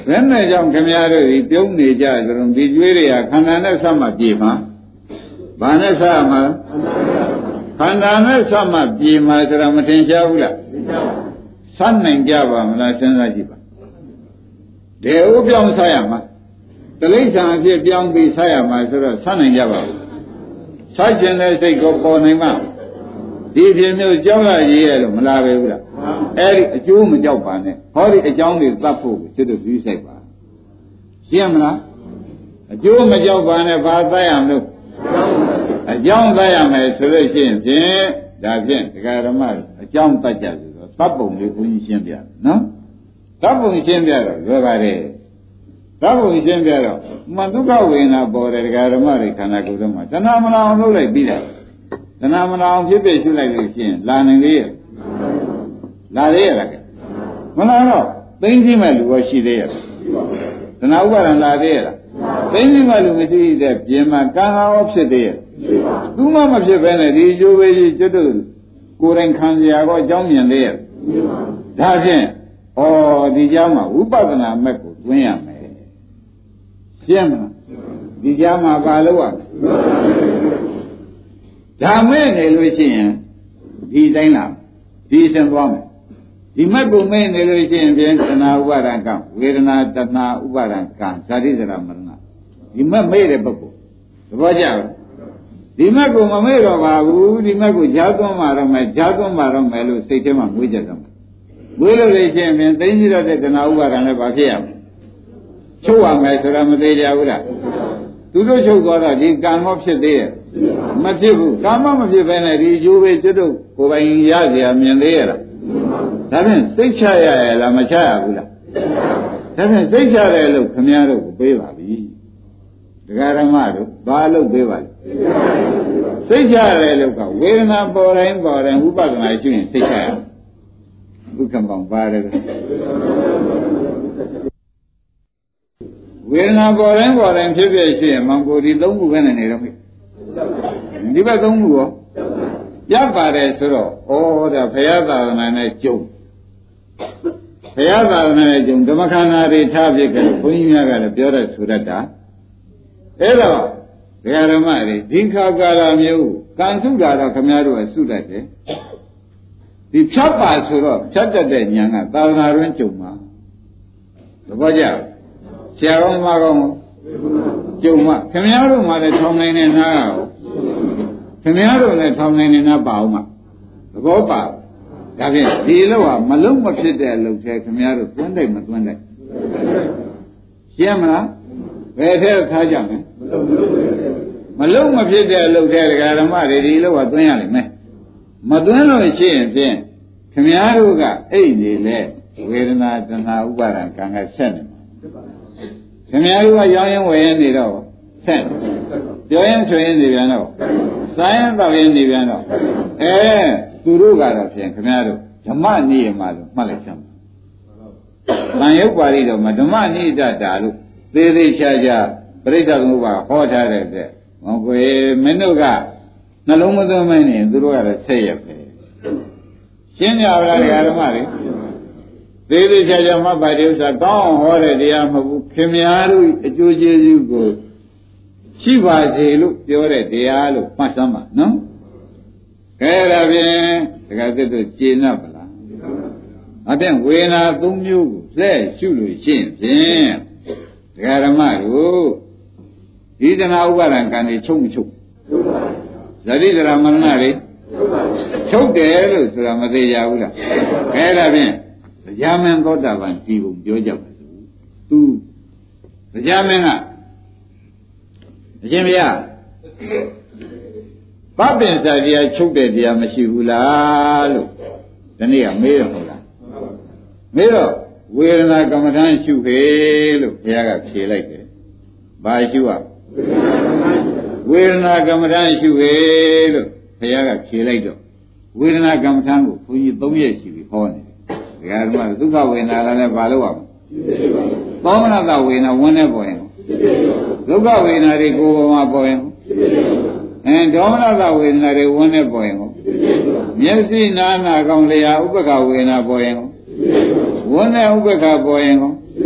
ဘယ်နဲ့ကြောင့်ခင်ဗျားတို့ဒီပြုံးနေကြကြတော့ဒီကျွေးတွေကခန္ဓာနဲ့ဆက်မှပြေမှာဘာနဲ့ဆက်မှာခန္ဓာနဲ့ဆက်မှပြေမှာဆိုတာမထင်ရှားဘူးလားဆက်နိုင်ကြပါမလားစဉ်းစားကြည့်ပါဒေဥပြောင်းဆက်ရမှာတိရစ္ဆာန်အဖြစ်ပြောင်းပြီးဆက်ရမှာဆိုတော့ဆက်နိုင်ကြပါဘူးဆက်ကျင်တဲ့စိတ်ကိုပေါ်နိုင်မှာဒီဖြစ်မျိုးကြောက်ရရေးရလို့မလာပဲဘူးလားအဲ့ဒီအကျိုးမကြောက်ပါနဲ့ဟောဒီအကြောင်းတွေသတ်ဖို့ကျွတ်တို့ပြီးဆိုင်ပါရှင်းမလားအကျိုးမကြောက်ပါနဲ့ဘာသတ်ရမလို့အကြောင်းသတ်ရမယ်ဆိုလို့ရှိရင်ဖြင့်ဒါဖြင့်ဒကာဓမ္မအကြောင်းသတ်ကြဆိုတော့သတ်ပုံလေးဘုန်းကြီးရှင်းပြနော်သတ်ပုံရှင်းပြတော့လွယ်ပါတယ်သတ်ပုံရှင်းပြတော့မဒုက္ခဝေဒနာပေါ်တယ်ဒကာဓမ္မတွေခန္ဓာကိုယ်ထဲမှာတဏှာမနာအောင်လုပ်လိုက်ပြီးတာတဏှာမနာအောင်ဖြစ်ဖြစ်ရှုလိုက်လို့ရှိရင်လာနိုင်လေရဲ့လာသေးရလားကဲမလာတော့သိသိမဲ့လူရောရှိသေးရဲ့တဏှာဥပါဒံလာသေးရလားသိသိမဲ့လူမရှိတဲ့ပြင်မှာကံရောဖြစ်သေးရဲ့သူမှမဖြစ်ဘဲနဲ့ဒီအကျိုးပဲကြီးကျွတ်တို့ကိုယ်တိုင်ခံစရာတော့အကြောင်းမြင်သေးရဲ့ဒါဖြင့်ဩဒီကြားမှာဝိပဿနာမဲ့ကိုတွင်းရမယ်ရှင်းမလားဒီကြားမှာပါလို့ရမယ်ဒါမဲ့နေလို့ရှိရင်ဒီတိုင်းလားဒီစံသွားမယ်ဒီမဲ့ကိုမဲ့နေလို့ရှိရင်ပြန်သနာဥပါဒံကဝေဒနာတဏှာဥပါဒံကဇာတိစရမရဏဒီမဲ့မဲ့တဲ့ပုဂ္ဂိုလ်သဘောကျလားဒီမဲ့ကိုမမဲ့တော့ပါဘူးဒီမဲ့ကိုဈာသွန်းမှာတော့မယ်ဈာသွန်းမှာတော့မယ်လို့စိတ်ထဲမှာမွေးကြတော့မယ်မွေးလို့လည်းချင်းပြန်သိသိတော့တဲ့တဏှာဥပါဒံလည်းဘာဖြစ်ရမလဲချုပ်ရမယ်ဆိုတာမသေးကြဘူးလားသူတို့ချုပ်သွားတော့ဒီကံမောဖြစ်သေးရဲ့မဖြစ်ဘူးကာမမဖြစ်ဘဲနဲ့ဒီအကျိုးပဲကျွတ်တို့ကိုယ်ပိုင်ရเสียမြင်သေးရလားဒါဖြင့်စိတ်ချရရဲ့လားမချရဘူးလားဒါဖြင့်စိတ်ချတယ်လို့ခမည်းတော်ကိုပေးပါပြီဒကာဓမ္မတို့ဘာလို့ပေးပါလဲစိတ်ချတယ်လို့ကဝေဒနာပေါ်တိုင်းဝိပဿနာရှိရင်စိတ်ချရဒုက္ခပေါင်းပါတယ်ဝေဒနာပေါ်တိုင်းဖြစ်ဖြစ်ရှိရင်မောင်ကိုဒီသုံးခုပဲနေတော့ပြီဒီဘက်သုံးခုရောရပါတယ်ဆိုတော့ဩဒါဘုရားသာသနာနဲ့ကျုံဘုရားသာသနာနဲ့ကျုံဓမ္မခန္ဓာတွေထားဖြစ်ကြလို့ဘုန်းကြီးများကလည်းပြောတဲ့ဆိုရတာအဲ့တော့ဒကာဓမ္မတွေဒီခါကာလမျိုးကံစုတာတော့ခမည်းတော်ကစုတတ်တယ်ဒီဖြတ်ပါဆိုတော့ဖြတ်တတ်တဲ့ဉာဏ်ကသာသနာတွင်ကျုံမှာသဘောကျဆရာကောင်းမကောင်းကျုံမှာခင်ဗျားတို့မှလည်းထောင်နိုင်နေနားရောခင်ဗျားတို့လည်းထောင်နိုင်နေနားပါအောင်မှာသဘောပါဒါဖြင့်ဒီလောကမလုံးမဖြစ်တဲ့အလုပ်ထဲခင်ဗျားတို့သွန်းတိုက်မသွန်းတိုက်ရှင်းမလားဘယ်ထဲထားကြမလဲမလုံးမဖြစ်တဲ့အလုပ်ထဲဒကာဓမ္မတွေဒီလောကသွန်းရလိမ့်မယ်မသွန်းလို့ရှိရင်ဖြင့်ခင်ဗျားတို့ကအိတ်နေလေဝေဒနာတဏှာဥပါဒံကံကဆက်နေမှာခင်ဗျားတို့ကရောင်းရင်ဝယ်ရင်နေတော့ဆက်ပြောရင်ချွေရင်နေပြန်တော့စားရင်တောက်ရင်နေပြန်တော့သူတို့ကတော့ဖြင့်ခင်ဗျားတို့ဓမ္မနိယမလို့မှတ်လိုက်ချင်ပါ။တန်ရုပ်ပါဠိတော်မှာဓမ္မနိဒတာလို့သေးသေးချာချာပရိစ္ဆေသမုပ္ပါဟောထားတဲ့တဲ့။ဟောကိုမင်းတို့ကနှလုံးမသွင်းမနေသူတို့ကတော့ဆက်ရပဲ။ရှင်းကြပါလားဓမ္မတွေ။သေးသေးချာချာမှတ်ပါတဲ့ဥစ္စာကောင်းအောင်ဟောတဲ့တရားမဟုတ်ဘူး။ခင်ဗျားတို့အကျိုးကျေးဇူးကိုရှိပါစေလို့ပြောတဲ့တရားလို့မှတ်စမ်းပါနော်။ခဲဒါဖြင့်တခါသစ်တို့ကျေနပ်ပါလား။အပြင်ဝေဒနာ၃မျိုးကိုလက်ရှုလို့ရှိရင်ဖြင့်ဒကာဓမ္မတို့ဒီတဏှာဥပါဒံကံတွေချုပ်မချုပ်ဇတိတရာမရဏတွေချုပ်တယ်လို့ဆိုတာမသေးရဘူးလား။ခဲဒါဖြင့်တရားမင်းသောတာပန်ဒီကိုပြောကြပါစို့။သူတရားမင်းကအရှင်ဘုရားဗပ္ပင်စာတရားချုပ်တဲ့တရားမရှိဘူးလားလို့ဒီနေ့ကမေးရမလားမေးတော့ဝေဒနာကမ္မဋ္ဌာန်းရှုခေလို့ဘုရားကဖြေလိုက်တယ်ဘာရှုရဝေဒနာကမ္မဋ္ဌာန်းရှုခေလို့ဘုရားကဖြေလိုက်တော့ဝေဒနာကမ္မဋ္ဌာန်းကိုဘုန်းကြီး၃ရက်ရှိပြီဟောနေတယ်ဒါကမှဒုက္ခဝေဒနာလည်းဘာလို့ရမလဲသောမနတဝေဒနာဝန်းနေပေါ်ရင်ဒုက္ခဝေဒနာတွေကိုယ်ပေါ်မှာပေါ်ရင်ဒေါမနတဝေဒနာတွေဝန်းနေပေါ်ရင်မျက်စိနာနာကောင်းလျာဥပ္ပခဝေဒနာပေါ်ရင်ဝန်းနေဥပ္ပခပေါ်ရင်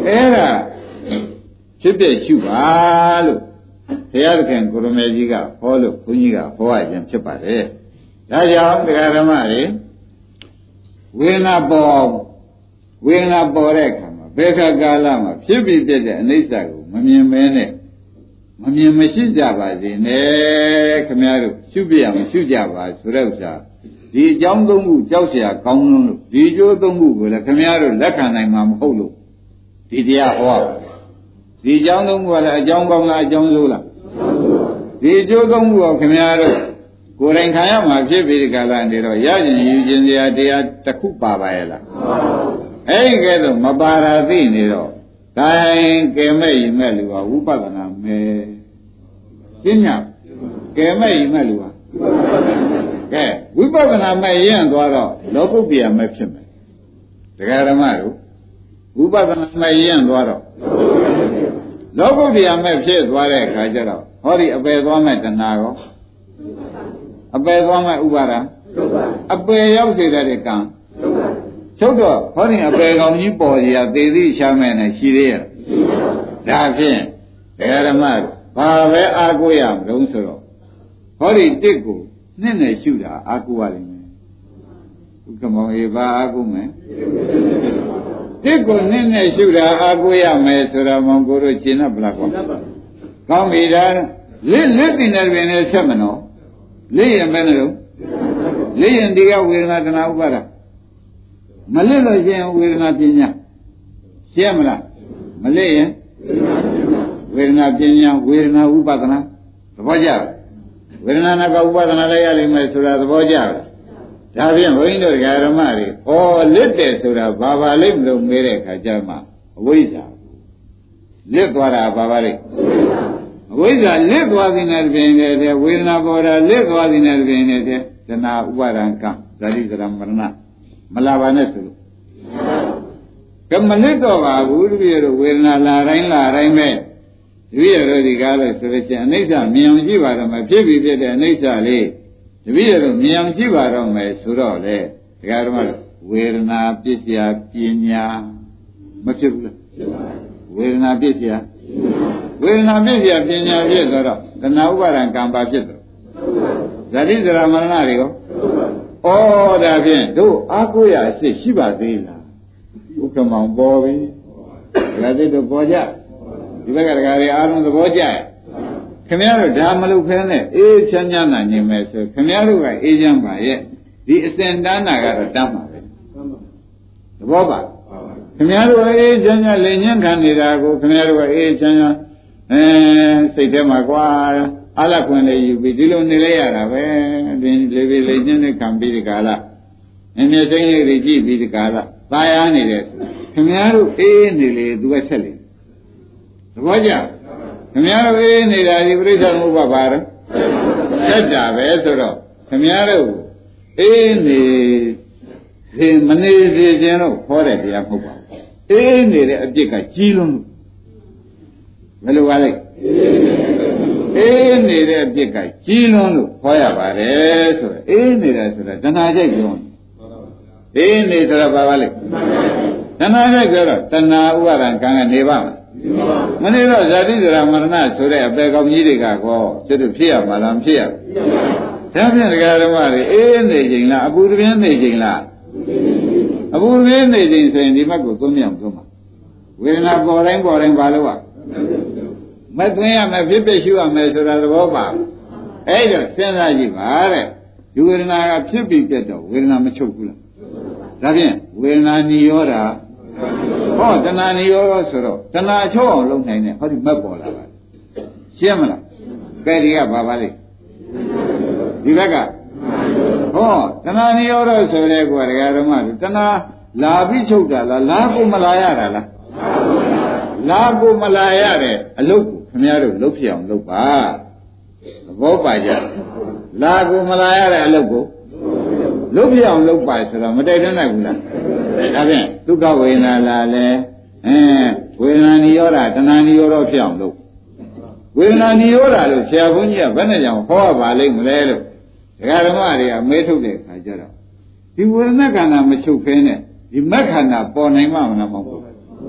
အဲ့ဒါဖြစ်ဖြစ်ရှုပါလို့ဘုရားသခင်ကိုရမေကြီးကဟောလို့ဘုန်းကြီးကဟောရခြင်းဖြစ်ပါတယ်ဒါကြောင့်တရားဓမ္မတွေဝေဒနာပေါ်တဲ့အခါမှာဘယ်ခါကာလမှာဖြစ်ပြီးပြတဲ့အနိစ္စကိုမမြင်မဲနဲ့မမြင်မရှိကြပါစေနဲ့ခင်ဗျားတို့ရှုပြရမရှုကြပါဆိုတဲ့ဥစ္စာဒီအကြောင်းသုံးခုကြောက်เสียကောင်းလို့ဒီအကျိုးသုံးခုကိုလည်းခင်ဗျားတို့လက်ခံနိုင်မှာမဟုတ်လို့ဒီတရားဟောဒီအကြောင်းသုံးခုကလည်းအကြောင်းကောင်းလားအကြောင်းဆိုးလားဒီအကျိုးသုံးခုကိုခင်ဗျားတို့ကိုယ်တိုင်ခံရမှာဖြစ်ပြီးဒီကလာနေတော့ရရင်ယူခြင်းစရာတရားတစ်ခုပါပါရဲ့လားအဲ့ဒီကဲတော့မပါရာသိနေတော့ဒါရင်ကဲမဲ့ရင်မဲ့လူကဝိပဿနာမဲ့ပြညာကဲမဲ့ရင်မဲ့လူကကဲဝိပဿနာမဲ့ရင်သွားတော့လောကုတ္တရာမဲ့ဖြစ်မယ်တရားဓမ္မတို့ဝိပဿနာမဲ့ရင်သွားတော့လောကုတ္တရာမဲ့ဖြစ်သွားတဲ့အခါကျတော့ဟောဒီအပယ်သွားမဲ့တဏှာရောအပယ်သွားမဲ့ဥပါဒံအပယ်ရောက်စေတဲ့ကံချုပ်တော့ဟောဒီအပယ်ကောင်ကြီးပေါ်ရသေသည်ရှားမဲ့နဲ့ရှိသေးရဲ့ဒါဖြင့်ဓမ္မဘာပဲအားကိုးရမလို့ဆိုတော့ဟောဒီတစ်ကိုနှစ်နဲ့ရှုတာအားကိုးရလိမ့်မယ်ဥက္ကမောေဘာအားကိုးမယ်တစ်ကိုနှစ်နဲ့ရှုတာအားကိုးရမယ်ဆိုတော့မောင်ကိုတို့ရှင်းတော့ဗလားကောကောင်းပြီဒါလက်တင်တဲ့တွင်လည်းဆက်မနော်လက်ရင်ပဲလို့လက်ရင်ဒီကဝေဒနာတဏှာဥပါဒမလက်လို့ရှင်ဝေဒနာပညာရှင်းမလားမလက်ရင်ဝေဒနာပညာဝေဒနာဥပါဒနာသဘောကျလားဝေဒနာနာကဥပါဒနာလည်းရလိမ့်မယ်ဆိုတာသဘောကျလားဒါဖြင့်ဘုန်းကြီးတို့ဓမ္မတွေဩလက်တယ်ဆိုတာဘာပါလိမ့်မလို့မေးတဲ့အခါကျမှအဝိဇ္ဇာလက်သွားတာဘာပါလိမ့်အဝိဇ္ဇာလက်သွားတဲ့နဲ့ပြင်နေတဲ့ဝေဒနာပေါ်တာလက်သွားတဲ့နဲ့ပြင်နေတဲ့တဏှာဥပါဒံကဇာတိဇရာမရဏမလာပါနဲ့ဆိုလို့ကမလစ်တော့ပါဘူးတပည့်တို့ဝေဒနာလာတိုင်းပဲတပည့်တို့ဒီကားလို့ဆိုလို့ချင်းအနိစ္စမြင်အောင်ကြည့်ပါတော့မယ်ဖြစ်ပြီးဖြစ်တဲ့အနိစ္စလေးတပည့်တို့မြင်အောင်ကြည့်ပါတော့မယ်ဆိုတော့လေဒကာတော်မဝေဒနာပစ္စယပညာမဖြစ်ဘူးလားဖြစ်ပါဘူးဝေဒနာပစ္စယဝေဒနာပစ္စယပညာဖြစ်တော့တဏှာဥပါဒံကံပါဖြစ်တော့ဇာတိဇရာမရဏတွေရောဩဒါဖြင့်တို့အားကိုးရအစ်ရှိပါသေးလားဥက္ကမောင်ပေါ်ပြီဒါသိတော့ပေါ်ကြဒီဘက်ကတကားတွေအားလုံးသဘောကျရဲ့ခင်ဗျားတို့ဒါမလုပ်ဖဲနဲ့အေးချမ်းချမ်းသာနေမယ်ဆိုခင်ဗျားတို့ကအေးချမ်းပါရဲ့ဒီအစဉ်တန်းတာကတော့တန်းပါပဲသဘောပါခင်ဗျားတို့အေးချမ်းချမ်းလိမ်ညံ့ခံနေတာကိုခင်ဗျားတို့ကအေးချမ်းချမ်းစိတ်ထဲမှာကွာအလခွင်လေးယူပြီးဒီလိုနေလိုက်ရတာပဲဒီလေးလေးလိမ်ညံ့တဲ့ခံပြီးဒီကာလအင်းမြတ်တိုင်းလေးကြည့်ပြီးဒီကာလသာယာနေတဲ့ခင်ဗျားတို့အေးနေလေသူကဆက်လေသဘောကျခင်ဗျားတို့အေးနေတာဒီပြိဿမှုပါပါတော့ဆက်တာပဲဆိုတော့ခင်ဗျားတို့အေးနေစေမနေစေခြင်းတော့ခေါ်တဲ့တရားမဟုတ်ပါဘူးအေးနေတဲ့အပြစ်ကကြီးလွန်းဘယ်လိုပါလဲအေးနေတဲ့အပြစ်ကကြီးလွန်းလို့ခေါ်ရပါတယ်ဆိုတော့အေးနေတာဆိုတာတဏှာကြိုက်ပြောအေးနေဆိုတာဘာပါလဲတဏှာကြိုက်ပြောတော့တဏှာဥပါဒံကံကနေပါမနေတော့ဇာတိဇရာမရဏဆိုတဲ့အပေကောင်းကြီးတွေကကောကျွတ်ဖြစ်ရမှာလားမဖြစ်ရဘူးဒါဖြင့်ဒကာဓမ္မတွေအေးနေချိန်လားအပူတပြင်းနေချိန်လားအပူတပြင်းနေချိန်ဆိုရင်ဒီဘက်ကိုသုံးမြောင်သုံးပါဝေဒနာပေါ်တိုင်းဘာလို့อ่ะမသွင်းရမယ်ဖြစ်ဖြစ်ရှုရမယ်ဆိုတာသဘောပါအဲ့တော့စဉ်းစားကြည့်ပါတဲ့ဒီဝေဒနာကဖြစ်ပြီးပြတ်တော့ဝေဒနာမချုပ်ဘူးလားဒါဖြင့်ဝေဒနာနိရောဓဟောတဏှာနိရောဓဆိုတော့တဏှာချုပ်အောင်လုပ်နိုင်တယ်ဟောဒီမက်ပေါ်လာပါရှင်းမလားကဲဒီကဘာပါလဲဒီဘက်ကဟောတဏှာနိရောဓဆိုတဲ့ကွာဒကာဓမ္မတို့တဏှာလာပြီးချုပ်တာလားလာကိုမလာရတာလားလာကိုမလာရတဲ့အလုပ်ကိုခင်ဗျားတို့လုပ်ဖြစ်အောင်လုပ်ပါသဘောပါကြလာကိုမလာရတဲ့အလုပ်ကိုလုပ်ဖြစ်အောင်လုပ်ပါဆိုတော့မတိုက်တွန်းနိုင်ဘူးလားဒါဖြင့်ဒုက္ခဝေဒနာလာလဲဝေဒနာနိရောဓတဏှာနိရောဓဖြစ်အောင်လုပ်ဝေဒနာနိရောဓလို့ဆရာဘုန်းကြီးကဘယ်နဲ့ကြောင့်ဟောပါလိမ့်မလဲလို့ဒကာဓမ္မတွေကမေးထုတ်တဲ့အခါကျတော့ဒီဝေဒနာခန္ဓာမချုပ်ဖဲနဲ့ဒီမက်ခန္ဓာပေါ်နိုင်မှာမလားမဟုတ်ဘူး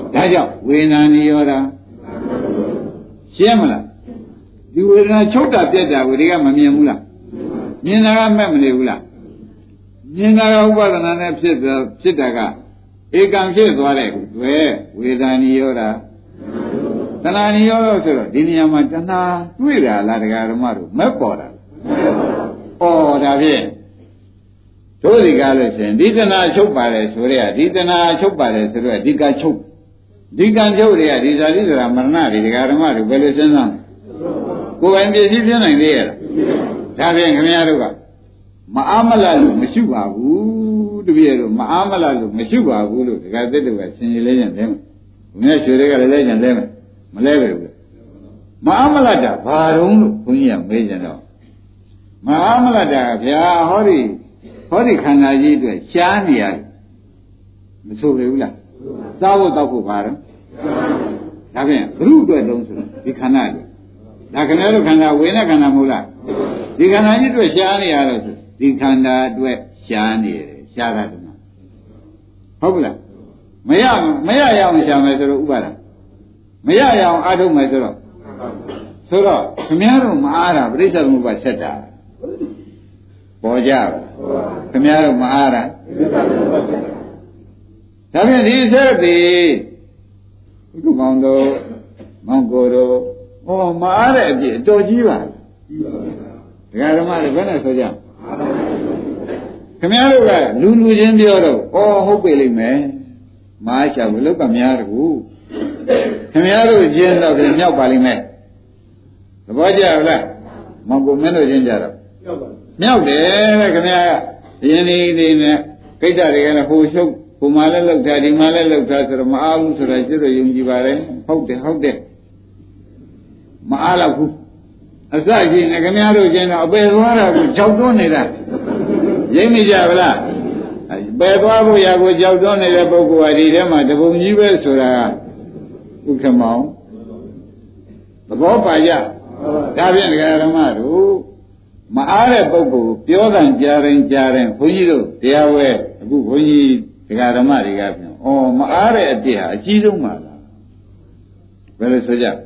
ဒါကြောင့်ဝေဒနာနိရောဓရှင်းမလားဒီဝေဒနာချုပ်တာပြက်တာကိုဒီကမမြင်ဘူးလားမြင်တာကမဲ့မနေဘူးလားမြင်တာကဥပါဒနာနဲ့ဖြစ်တာကဧကံဖြစ်သွားတဲ့တွေ့ဝေဒနာနိရောဓတဏှာနိရောဓဆိုတော့ဒီနေရာမှာတဏှာတွေ့တာလားတရားဓမ္မတို့မဲ့ပေါ်တာဩဒါဖြင့်တို့ဒီကားလို့ရှင်ဒီတဏှာချုပ်ပါတယ်ဆိုရဲဒီတဏှာချုပ်ပါတယ်ဆိုတော့ဒီကချုပ်ဒီကံချုပ်တွေကဒီဇာတိဆိုတာမရဏတွေတရားဓမ္မတွေဘယ်လိုစဉ်းစားကိုယ်ပိုင်ပြည့်စည်ပြနိုင်သေးရဲ့ဒါဖြင့်ခင်ဗျားတို့ကမအားမလလို့မရှိပါဘူးတပည့်တို့မအားမလလို့မရှိပါဘူးလို့ဒီကသစ်တို့ကဆင်ခြင်လဲကြတယ်ဘုရားရွှေတွေကလည်းလဲကြတယ်မလဲပဲဘူးမအားမလတာဘာတုံးလို့ဘုန်းကြီးကမေးကြတော့မအားမလတာဗျာဟောဒီခန္ဓာကြီးအတွက်ရှားနေရမဆိုဘူးလားစားဖို့တောက်ဖို့ပါတော့ဒါဖြင့်ဘုရုအတွက်လုံးဆိုဒီခန္ဓာကြီးဒါခင်ဗျားတို့ခန္ဓာဝေဒနာခန္ဓာမဟုတ်လားဒီခန္ဓာကြီးအတွက်ရှားနေရတော့ဒီခန္ဓာအတွက်ရှားနေတယ်ရှားတာကဟုတ်ဘူးလားမရရအောင်ရှားမယ်ဆိုတော့ဥပါဒမရရအောင်အားထုတ်မယ်ဆိုတော့ခင်ဗျားတို့မအားတာပြိဿသမုပ္ပါဆက်တာပေါ်ကြခင်ဗျားတို့မအားတာဒါဖြင့်ဒီဆက်သည်ဘုရားမောင်တို့မောင်ကိုတို့ဟောမအားတဲ့အပြည့်အတော်ကြီးပါဒကာဓမ္မတွေဘယ်နဲ့ဆိုကြခင်ဗျားတို့ကလူချင်းပြောတော့ဟုတ်ပြီလိမ့်မယ်မအားချဘူးလောက်ကများတကူခင်ဗျားတို့ချင်းတော့ပြန်မြောက်ပါလိမ့်မယ်သဘောကျလားမောင်ကိုမင်းတို့ချင်းကြတော့မြောက်တယ်တဲ့ခင်ဗျားကယင်းဒီနဲ့ကိစ္စတွေကလည်းဟိုရှုပ်ဟိုမှလည်းလောက်တာဒီမှလည်းလောက်တာဆိုတော့မအားဘူးဆိုတော့ကျွတ်ယုံကြည်ပါတယ်ဟုတ်တယ်မအားတော့ဘူးအစရှိနေခင်ဗျားတို့ချင်းတော့အပေသွားတာကိုကြောက်သွန်းနေတာရိပ်မိကြဗလားပယ်သွားဖို့ရာကိုကြောက်သွန်းနေတဲ့ပုဂ္ဂိုလ်ဟာဒီထဲမှာတပုံကြီးပဲဆိုတာဥက္ကမောင်သဘောပါကြဒါဖြင့်ဒကာဓမ္မတို့မအားတဲ့ပုဂ္ဂိုလ်ပြောတဲ့ကြားရင်ဘုန်းကြီးတို့တရားဝဲအခုဘုန်းကြီးဒကာဓမ္မတွေကပြောမအားတဲ့အပြစ်ဟာအကြီးဆုံးပါလားဘယ်လိုဆိုကြ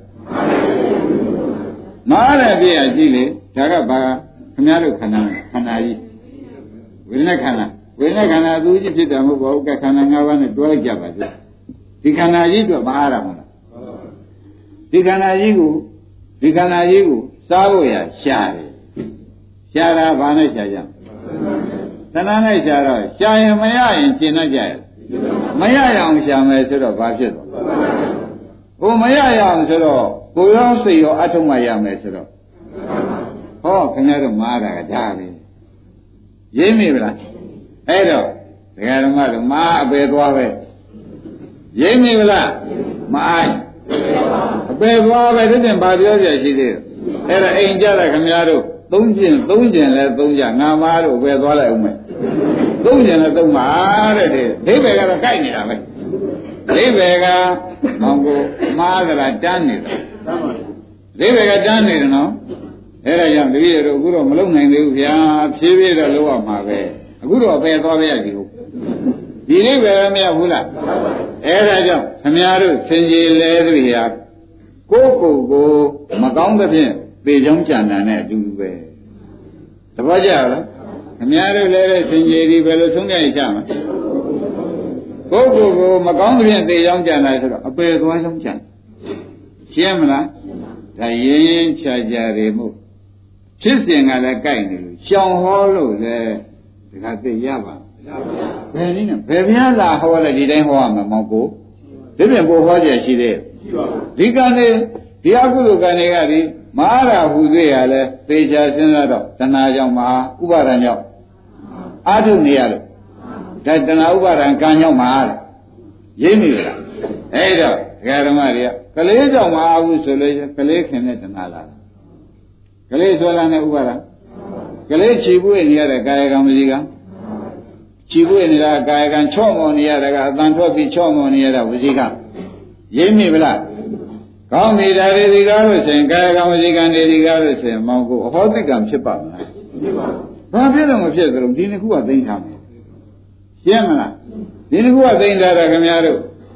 မအားတဲ့အပြစ်ဟာကြီးလေဒါကဘာခင်ဗျားတို့ခန္ဓာကြီးဝိညာဉ်ခန္ဓာသူကြီးဖြစ်တယ်မဟုတ်ပါဘူးကခန္ဓာ၅ပါးနဲ့တွဲလိုက်ကြပါစို့ဒီခန္ဓာကြီးတော့မအားရမလားဒီခန္ဓာကြီးကိုစားဖို့ရရှာတယ်ရှာတာဘာနဲ့ရှာကြသဏ္ဍာန်နဲ့ရှာတော့ရှာရင်မရရင်ရှင်းတတ်ကြရဲ့မရရအောင်ရှာမယ်ဆိုတော့ဘာဖြစ်သွားမရရအောင်ဆိုတော့ကိုယ်ရောစိတ်ရောအထုံးမှရမယ်ဆိုတော့ခင်ဗျားတို့မားတာကဒါပဲရိပ်မိဗလားအဲ့တော့ဒကာဓမ္မတို့မားအပေသွားပဲရိပ်မိဗလားမအားအပေသွားပဲဒီပြင်ဘာပြောကြရှိသေးတယ်အဲ့ဒါအိမ်ကြတာခင်ဗျားတို့သုံးကျင်လဲသုံးကြငါမားတို့ပဲသွားလိုက်အောင်မယ်သုံးကျင်လဲသုံးပါတဲ့ဒိဗေကတော့ကြိုက်နေတာပဲဒိဗေကမောင်ကိုမားကလားတန်းနေတာဒိဗေကတန်းနေတယ်နော်အဲ့ဒါကြောင့်တပည့်တို့အခုတော့မလုံနိုင်သေးဘူးဗျာဖြည်းဖြည်းတော့လုပ်ရမှာပဲအခုတော့ပဲသွားပြရစီဟုတ်ဒီလေးပဲမရဘူးလားအဲ့ဒါကြောင့်ခမည်းတော်ဆင်ကြီးလဲတွေဟာကိုမကောင်းသဖြင့်ပေချောင်းကြံတာနဲ့အတူတူပဲသဘောကျလားခမည်းတော်လဲတဲ့ဆင်ကြီးဒီဘယ်လိုဆုံးဖြတ်ရကြမှာကိုမကောင်းသဖြင့်ပေချောင်းကြံတာဆိုတော့အပေသွားချောင်းကြံရှင်းမလားဒါရင်ချာတွေမှုဖြစ်စဉ်ကလည်းကြိုက်နေလို့ရှောင်ဟောလို့လည်းဒါကသိရပါဘယ်နည်းနဲ့ဘယ်ဘုရားလာဟောလဲဒီတိုင်းဟောရမှာမောင်ကိုဒီပြင်ကိုဟောကြရှိသေးဒီကံနေဒီအကုသိုလ်ကံတွေကဒီမအားရဟူသေးရလဲသေချာစဉ်းစားတော့တဏှာကြောင့်မအားဥပါဒံကြောင့်အာထုနေရလို့ဒါတဏှာဥပါဒံကံကြောင့်မအားရိပ်မိလားအဲ့တော့ဒကာဓမ္မတွေကကလေးကြောင့်မအားဘူးဆိုလို့ကလေးခင်တဲ့တဏှာလားကလေးဆိုလာတဲ့ဥပါဒံကလေးခြေပွေးနေရတဲ့ကာယကံမစီကံခြေပွေးနေတာကာယကံချော့မော်နေရတာကအတန်ထွက်ပြီးချော့မော်နေရတာဝစီကံရိပ်မိဗလားကောင်းပြီဒါတွေကားလို့ဆိုရင်ကာယကံဝစီကံတွေကားလို့ဆိုရင်မောင်ကိုအဟောတိကံဖြစ်ပါမလားဘာဖြစ်လို့မဖြစ်သလဲဒီနှစ်ခုကသိမ်းထားမယ်ရှင်းမလားဒီနှစ်ခုကသိမ်းထားတာခင်ဗျားတို့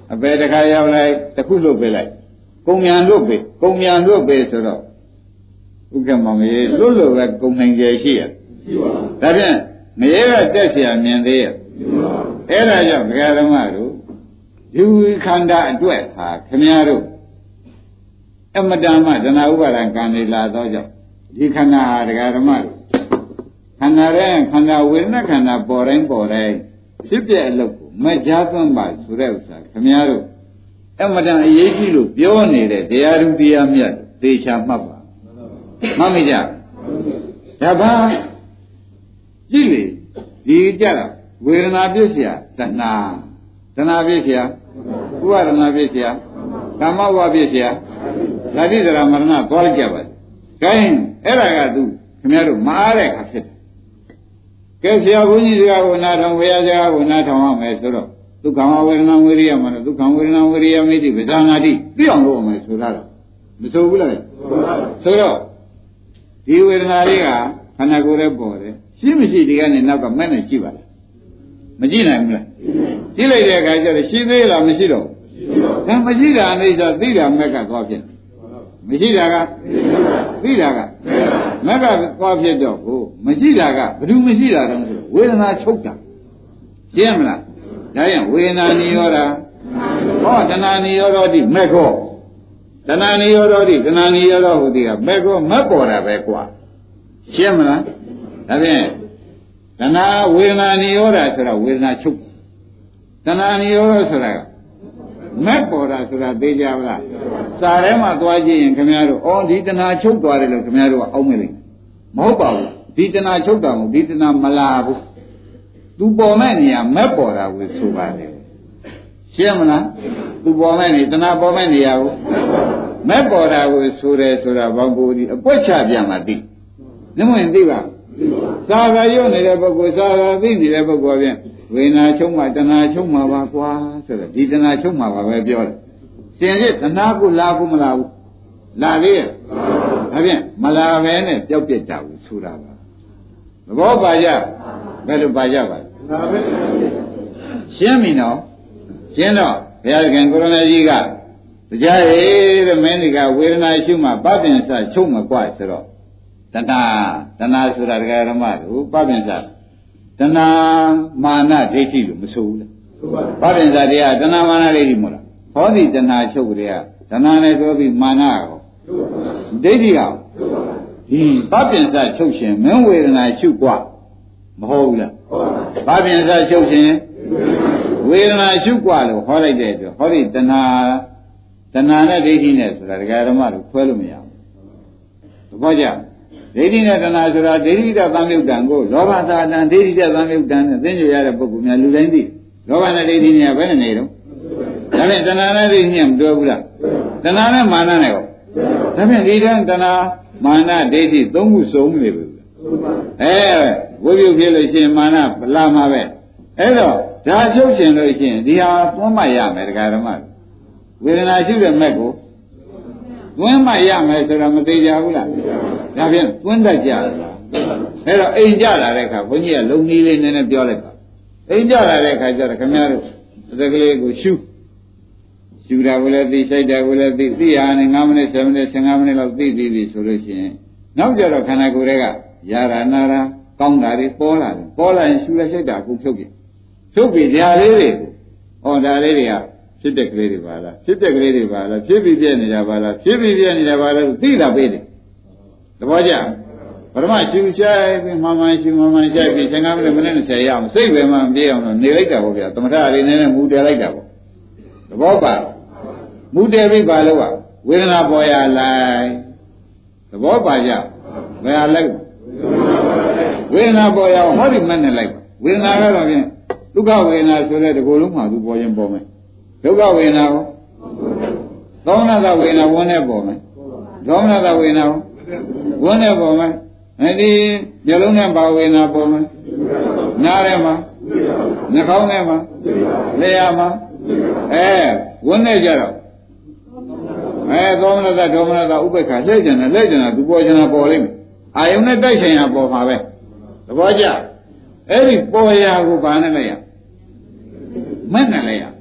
အပေတခါရောက်လိုက်တစ်ခုလွတ်ပေးလိုက်ကုံမြန်လွတ်ပေးဆိုတော့ဥက္ကမမေလွတ်လို့ပဲကုံနိုင်ကြရှိရဒါဖြင့်ငရဲကတက်เสียမြင်သေးရအဲ့ဒါကြောင့်ဒကာဓမ္မတို့ဒီခန္ဓာအတွက်ဟာခင်ဗျားတို့အမတန်မှဒနာဥပါဒံကံနေလာတော့ကြောင့်ဒီခန္ဓာဟာဒကာဓမ္မတို့ခန္ဓာရဲ့ခန္ဓာဝေဒနာခန္ဓာပေါ်တိုင်းဖြစ်ပြအလုပ်ကိုမကြားသွင်းပါဆိုတဲ့ဥစ္စာခင်ဗျားတို့အမတန်အရေးကြီးလို့ပြောနေတဲ့တရားဓုတရားမြတ်သေချာမှတ်ပါမှတ်မိကြဒါပါကြည့်လေဒီကြတာဝေဒနာဖြစ်เสียတဏှာဖြစ်เสียဥပါဒနာဖြစ်เสียကာမဝဖြစ်เสียဓာတိဒရာမရဏသွားလိုက်ကြပါ့။ဒါရင်အဲ့ဒါကသူခင်ဗျားတို့မအားတဲ့အခါဖြစ်တယ်။ကဲဆရာဘုန်းကြီးစကားကိုနားထောင်ဝေယစကားကိုနားထောင်ရမယ်ဆိုတော့ဒုက္ခဝေဒနာဝေရိယမှာဒုက္ခဝေဒနာဝေရိယမိတိပဇာနာတိသိအောင်လုပ်အောင်မယ်ဆိုတာတော့မဆိုဘူးလား။ဆိုတော့ဒီဝေဒနာလေးကခန္ဓာကိုယ်ရဲ့ပေါ်တယ်။ရှိမရှိဒီကနေနောက်ကမဲ့နဲ့ကြည့်ပါလား။မကြည့်နိုင်ဘူးလား။ကြည့်လိုက်တဲ့အခါကျတော့ရှိသေးလားမရှိတော့ဘူး။ဒါမရှိတာအိဋ္ဌသိတာမဲ့ကသွားဖြစ်တယ်။မရှိတာကသိတာကမက်ကသွားဖြစ်တော့ကိုမရှိတာကဘယ်သူမရှိတာတုံးဆိုဝေဒနာချုပ်တာရှင်းမလားဒါရင်ဝေဒနာနိရောဓဟောတဏှာနိရောဓတိမက်ခောတဏှာနိရောဓတိတဏှာနိရောဓဟူသည်ကမက်ခောမက်ပေါ်တာပဲကွာရှင်းမလားဒါဖြင့်တဏှာဝေဒနာနိရောဓဆိုတော့ဝေဒနာချုပ်တဏှာနိရောဓဆိုတာကမက်ပေါ်တာဆိုတာသိကြပါလားစာထဲမှာသွားကြည့်ရင်ခင်ဗျားတို့အော်ဒီတဏှာချုပ်သွားတယ်လို့ခင်ဗျားတို့ကအောက်မဲ့လိမ့်မဟုတ်ပါဘူးဒီတဏှာချုပ်တာမဟုတ်ဒီတဏှာမလာဘူးသူပေါ်မဲ့နေရာမက်ပေါ်တာကိုဆိုပါတယ်ရှင်းမလားသူပေါ်မဲ့နေတဏှာပေါ်မဲ့နေရာကိုမက်ပေါ်တာကိုဆိုတယ်ဆိုတာဘောကိုဒီအပွက်ချပြန်မှသိနမဝင်သိပါစာကရုပ်နေတဲ့ပုဂ္ဂိုလ်စာကသိနေတဲ့ပုဂ္ဂိုလ်ပြန်ဝေဒနာချုပ်မှတဏှာချုပ်မှပါကွာဆိုတော့ဒီတဏှာချုပ်မှပါပဲပြောတယ်စင်စစ်တဏှာကိုလာဘူးမလာဘူးလာသေးရဲ့ဒါဖြင့်မလာပဲနဲ့ပျောက်ပြစ်တာကိုဆိုတာပါသဘောပါကြဘယ်လိုပါကြပါလဲရှင်းပြီနော်ရှင်းတော့ဘုရားခင်ကိုရမကြီးကတရားရည်တဲ့မင်းဒီကဝေဒနာရှုမှပပင်စချုပ်မကွဆိုတော့တဏှာဆိုတာတရားဓမ္မတို့ပပင်စတဏှာမာနဒိဋ္ဌိလို့မဆိုဘူးလားပပင်စတရားတဏှာမာနဒိဋ္ဌိမို့လားဟောဒီတဏှာချုပ်ကြရတဏှာနဲ့ပြောပြီးမာနရောဒိဋ္ဌိရောဒီပပင်စချုပ်ရှင်မင်းဝေဒနာရှုกว่าမဟုတ်ဘူးလားပပင်စချုပ်ရှင်ဝေဒနာရှုกว่าလို့ဟောလိုက်တဲ့အတွက်ဟောဒီတဏှာနဲ့ဒိဋ္ဌိနဲ့ဆိုတာဒကာဓမ္မတို့ခွဲလို့မရဘူးသဘောကျဒိဋ္ဌိနဲ့တဏှာဆိုတာဒိဋ္ဌိတသံယုတ်တံကိုလောဘသာတံဒိဋ္ဌိတသံယုတ်တံနဲ့သိဉ္ဇရတဲ့ပုဂ္ဂိုလ်များလူတိုင်းသိလောဘနဲ့ဒိဋ္ဌိနဲ့ဘယ်နဲ့နေတော့ဒါဖြင့်တဏှာနဲ့ဒိဋ္ဌိနဲ့မတွဲဘူးလားတဏှာနဲ့မာနနဲ့ရောဒါဖြင့်ဒီတန်းတဏှာမာနဒိဋ္ဌိသုံးခုစုံနေပြီဝိပ္ပုဖြစ်လို့ရှိရင်မာနလာမှာပဲအဲ့တော့ဒါချုပ်ရှင်လို့ရှိရင်ဒီဟာသွမ်းမရမယ်ဒကာဓမ္မဝေဒနာရှိတဲ့မဲ့ကိုသွမ်းမရမယ်ဆိုတာမသိကြဘူးလားဒါဖြင့်သွင်းတတ်ကြလားအဲ့တော့အိမ်ကြလာတဲ့အခါဘုန်းကြီးကလုံနည်းလေးနည်းနည်းပြောလိုက်ပါအိမ်ကြလာတဲ့အခါကျတော့ခင်ဗျားတို့တကလေးကိုရှုတာကိုလည်းသိစိတ်တာကိုလည်းသိရနေ9မိနစ်10မိနစ်15မိနစ်လောက်သိပြီဆိုလို့ရှိရင်နောက်ကျတော့ခန္ဓာကိုယ်တွေကယာရနာရာကောင်းတာတွေပေါ်လာတယ်ပေါ်လာရင်ရှုလိုက်စိတ်တာကိုဖြုတ်ပြီးဓာလေးတွေကိုဒါလေးတွေကဖြစ်တဲ့ကလေးတွေပါလားဖြစ်တဲ့ကလေးတွေပါလားဖြစ်ပြီးပြည့်နေတာပါလားဖြစ်ပြီးပြည့်နေတာပါလားသိတာပေးတယ်သဘောကျပထမရှုချိုက်ပြီးမှန်ရှုမှန်ချိုက်ပြီး15မိနစ်20ရအောင်စိတ်ပဲမှပြေးအောင်တော့နေလိုက်တာပေါ့ဗျာသမထလေးနည်းနည်းမူတယ်လိုက်တာပေါ့သဘောပါမူတယ်ပြီးပါလို့ကဝေဒနာပေါ်ရလိုက်သဘောပါကြဘယ်ဟာလိုက်ဝေဒနာပေါ်ရဟောဒီမဲ့နဲ့လိုက်ဝေဒနာကတော့ဖြင့်ဒုက္ခဝေဒနာဆိုတဲ့ဒီကိုယ်လုံးမှာသူပေါ်ရင်ပေါ်မယ်ဒုက္ခဝေဒနာကိုသောမနတဝေဒနာဝင်နေပေါ်မယ်သောမနတဝေဒနာကိုဝင်နေပေါ်မယ်ဒီမျိုးလုံးနဲ့ပါဝေဒနာပေါ်မယ်နားထဲမှာနှာခေါင်းထဲမှာလျှာမှာဝင်နေကြတော့သောမနတဒေါမနတဥပ္ပခါလက်ကျန်တာသူပေါ်ကျင်တာပေါ်လိမ့်မယ်အာယုန်နဲ့တိုက်ဆိုင်ရပေါ်မှာပဲသဘောကျအဲ့ဒီပေါ်ရာကိုဘာနဲ့လိုက်ရမဲ့နဲ့လိုက်ရ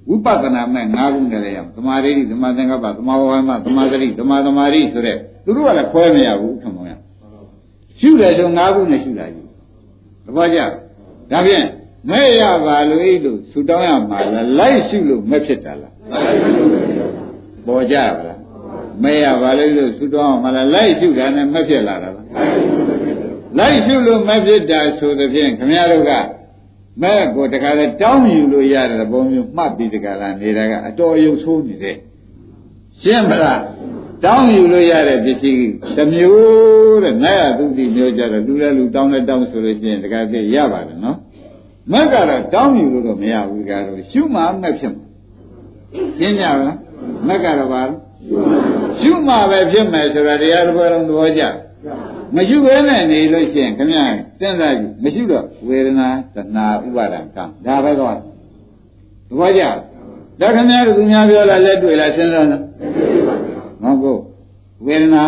ဝိပဿနာမဲ့၅ခုနဲ့လည်းရအောင်သမာဓိသမာသင်္ကပ္ပသမာဝါယမသမာသတိသမာသမာဓိဆိုတဲ့သူတို့ကလည်းခွဲမရဘူးခင်ဗျာရှုတယ်ဆို၅ခုနဲ့ရှုတာကြီးသဘောကျဒါဖြင့်မဲ့ရပါလို့ဤလို့ဆူတောင်းရမှာလားလိုက်ရှုလို့မဲ့ဖြစ်တာလားပေါ်ကြပါလားမဲ့ရပါလို့ဆူတောင်းရမှာလားလိုက်ရှုတာနဲ့မဲ့ဖြစ်လာတာလားလိုက်ရှုလို့မဲ့ဖြစ်တာဆိုတဲ့ဖြင့်ခင်ဗျားတို့ကမဲ့ကိုတခါလဲတောင်းယူလို့ရတဲ့ပုံမျိုးမှတ်ပြီးတခါလာနေတာကအတော်ရုပ်ဆိုးနေတယ်ရှင်းမလားတောင်းယူလို့ရတဲ့ပစ္စည်းတစ်မျိုးတဲ့နိုင်ရသူတိမျိုးကြတော့လူလဲလူတောင်းလဲတောင်းဆိုလို့ရှိရင်တခါသိရပါတယ်နော်မက်ကတော့တောင်းယူလို့တော့မရဘူးကြတော့ရှုမှမက်ဖြစ်မှာရှင်းကြပါလားမက်ကတော့ပါရှုမှပဲဖြစ်မယ်ဆိုတာတရားတစ်ခုလုံးသဘောကျမရှိဘဲနဲ့နေလို့ရှိရင်ခင်ဗျာစဉ်းစားကြည့်မရှိတော့ဝေဒနာတဏှာဥပါဒံကံဒါပဲတော့သဘောကျဒါခင်ဗျားတို့သူများပြောလာလက်တွေ့လာစဉ်းစားနော်ဟုတ်ကိုဝေဒနာ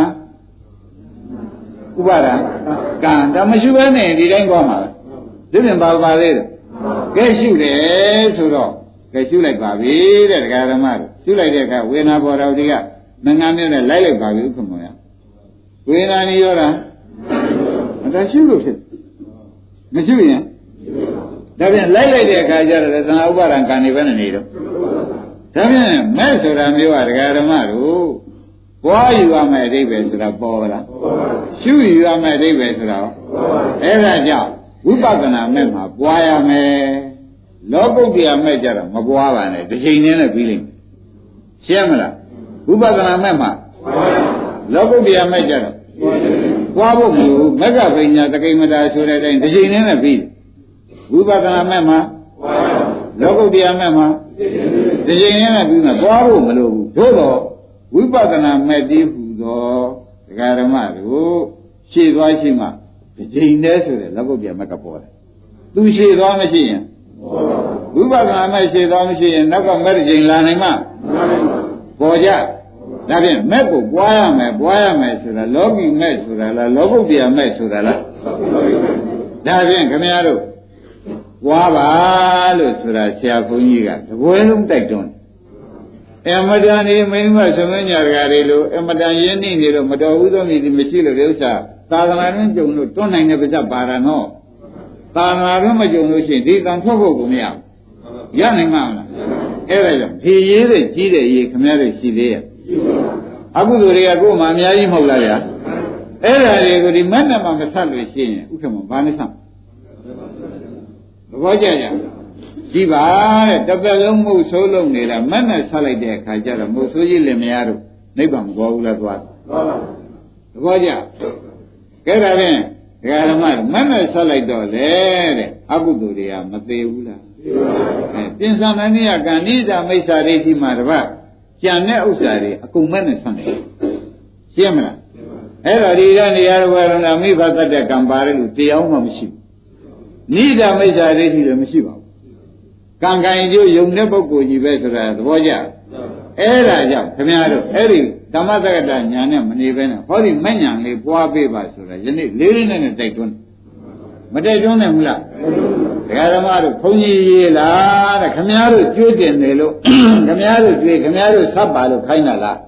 ဥပါဒံကံဒါမရှိဘဲနဲ့ဒီတိုင်းသွားမှာဒီပြင်ပါပါသေးတယ်ကဲရှုတယ်ဆိုတော့ကဲရှုလိုက်ပါပြီတဲ့ဒကာဓမ္မတို့ရှုလိုက်တဲ့အခါဝေဒနာပေါ်တော်ဒီကမငန်းနဲ့လိုက်လိုက်ပါပြီဥက္ကမောရဝေဒနာနေရောတာဒါရှုလို့ဖြစ်မရှုရင်ဒါပြန်လိုက်လိုက်တဲ့အခါကျတော့သံဃာဥပါဒံကံနေပဲနေတော့ဒါပြန်မဲ့ဆိုတာမျိုးကဒကာဓမ္မတို့ပွားယူရမယ့်အဓိပ္ပာယ်ဆိုတာပေါ်လားရှုယူရမယ့်အဓိပ္ပာယ်ဆိုတာအဲ့ဒါကြောင့်ဝိပဿနာမဲ့မှာပွားရမယ်လောကုတ္တရာမဲ့ကြတော့မပွားပါနဲ့တစ်ချိန်နဲ့ပြီးလိမ့်မယ်ရှင်းမလားဝိပဿနာမဲ့မှာလောကုတ္တရာမဲ့ကြတော့ပွားဖို့မလိုဘူးမက္ကပညာတကိမတာဆိုတဲ့အတိုင်းတစ်ချိန်နဲ့ပြီးဝိပဿနာမဲ့မှာလောကုတ္တရာမဲ့မှာတစ်ချိန်နဲ့ပြီးမှပွားဖို့မလိုဘူးသို့တော့ဝိပဿနာမဲ့တည်းဟူသောဒကာဓမ္မတို့ရှေ့သွားရှိမှတစ်ချိန်တည်းဆိုတဲ့လောကုတ္တရာမဲ့ကပေါ်တယ်သူရှေ့သွားမရှိရင်ဝိပဿနာမဲ့ရှေ့သွားမရှိရင်နောက်ကမဲ့တစ်ချိန်လာနိုင်မှာပေါ်ကြဒါဖြင့်မဲ့ကိုပွားရမယ်ဆိုတာလောကီမဲ့ဆိုတာလားလောကုတ္တရာမဲ့ဆိုတာလားဒါဖြင့်ခင်ဗျားတို့ပွားပါလို့ဆိုတာဆရာဘုန်းကြီးကတပွဲလုံးတိုက်တွန်းအမတန်ဒီမိမသမင်းညာကြတွေလို့အမတန်ရင်းနှီးနေလို့မတော်ဘူးသောမြည်မရှိလို့ဒီဥစ္စာသာသနာ့တွင်ကြုံလို့တွန်းနိုင်တဲ့ပါဇက်ပါရနော်သာသနာ့တွင်မကြုံလို့ရှိရင်ဒီကံထွက်ဖို့ကိုမရဘူးရနိုင်မှာမလားအဲ့ဒါကြောင့်ဖြေရေးတဲ့ကြီးတဲ့ရေးခင်ဗျားတို့ရှိသေးရဲ့အကုသိုလ်တွေကကိုယ်မှအများကြီးမဟုတ်လားဗျာအဲ့ဒါတွေကိုဒီမက်နဲ့မှမဆက်လို့ရှိရင်ဥက္ကမဘာနဲ့ဆက်သဘောကျကြကြည့်ပါတဲ့တစ်ပတ်လုံးမှုဆိုးလုံးနေတာမက်နဲ့ဆက်လိုက်တဲ့အခါကျတော့မှုဆိုးကြီးလည်းမရတော့နိဗ္ဗာန်မပေါ်ဘူးလားသွားသဘောကျကဲဒါဖြင့်ဒကာဓမ္မမက်နဲ့ဆက်လိုက်တော့လေတဲ့အကုသိုလ်တွေကမသေးဘူးလားပြင်စံမနိယကံနိဒာမိစ္ဆာဒိဋ္ဌိမှာတပတ်ကျန်တဲ့ဥစ္စာတွေအကုန်မဲ့နဲ့ဆက်နေရှင်းမလားအဲ့တော့ဒီကနေရာဘဝလုံးကမိဘသတ္တကံပါတယ်လို့တရားမှမရှိဘူးနိဒာမိစ္ဆာဒိဋ္ဌိလည်းမရှိပါဘူးကံကံကျိုးယုံတဲ့ပုဂ္ဂိုလ်ကြီးပဲဆိုတာသဘောကျအဲ့ဒါကြောင့်ခင်ဗျားတို့အဲ့ဒီဓမ္မသက္ကတညာနဲ့မနေဘဲနဲ့ဟောဒီမဲ့ညာလေးပွားပေးပါဆိုတာယနေ့လေးလေးနဲ့တိုက်တွန်းမတိုက်တွန်းနိုင်ဘူးလားဒကာဓမ္မတို့ဘုန်းကြီးရေးလားတဲ့ခင်ဗျားတို့ကြွေးတင်တယ်လို့ခင်ဗျားတို့ကြွေးခင်ဗျားတို့ဆက်ပါလို့ခိုင်းတာလား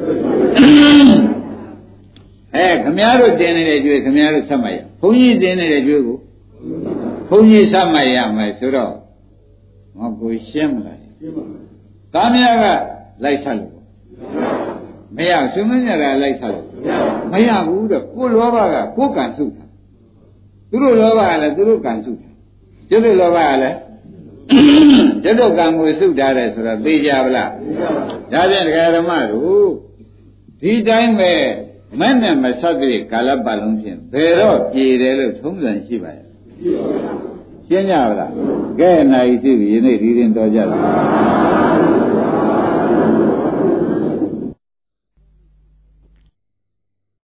ခင်ဗျားတို့တင်နေတဲ့ကြွေးခင်ဗျားတို့ဆက်မရဘုန်းကြီးတင်နေတဲ့ကြွေးကိုဘုန်းကြီးဆက်မရမယ်ဆိုတော့ငါကိုရှင်းမလားကာမရာကလိုက်ဆက်လို့မရရှင်မင်းညာကလိုက်ဆက်လို့မရဘူးတော့ကိုလောဘကကိုကံစုတာသူတို့လောဘကလည်းသူတို့ကံစုတာကျွတ်လောဘကလည်းကျွတ်ကံကိုစုထားတယ်ဆိုတော့သိကြပါလားဒါဖြင့်ဒကာဓမ္မတို့ဒီတိုင်းပဲမနဲ့မဆက်တဲ့ကာလပတ်လုံးဖြင့်ဘယ်တော့ပြေတယ်လို့ထုံးစံရှိပါရဲ့ရှင်းကြပါလားကဲနိုင်ရှိပြီယနေ့ဒီရင်တော်ကြတယ်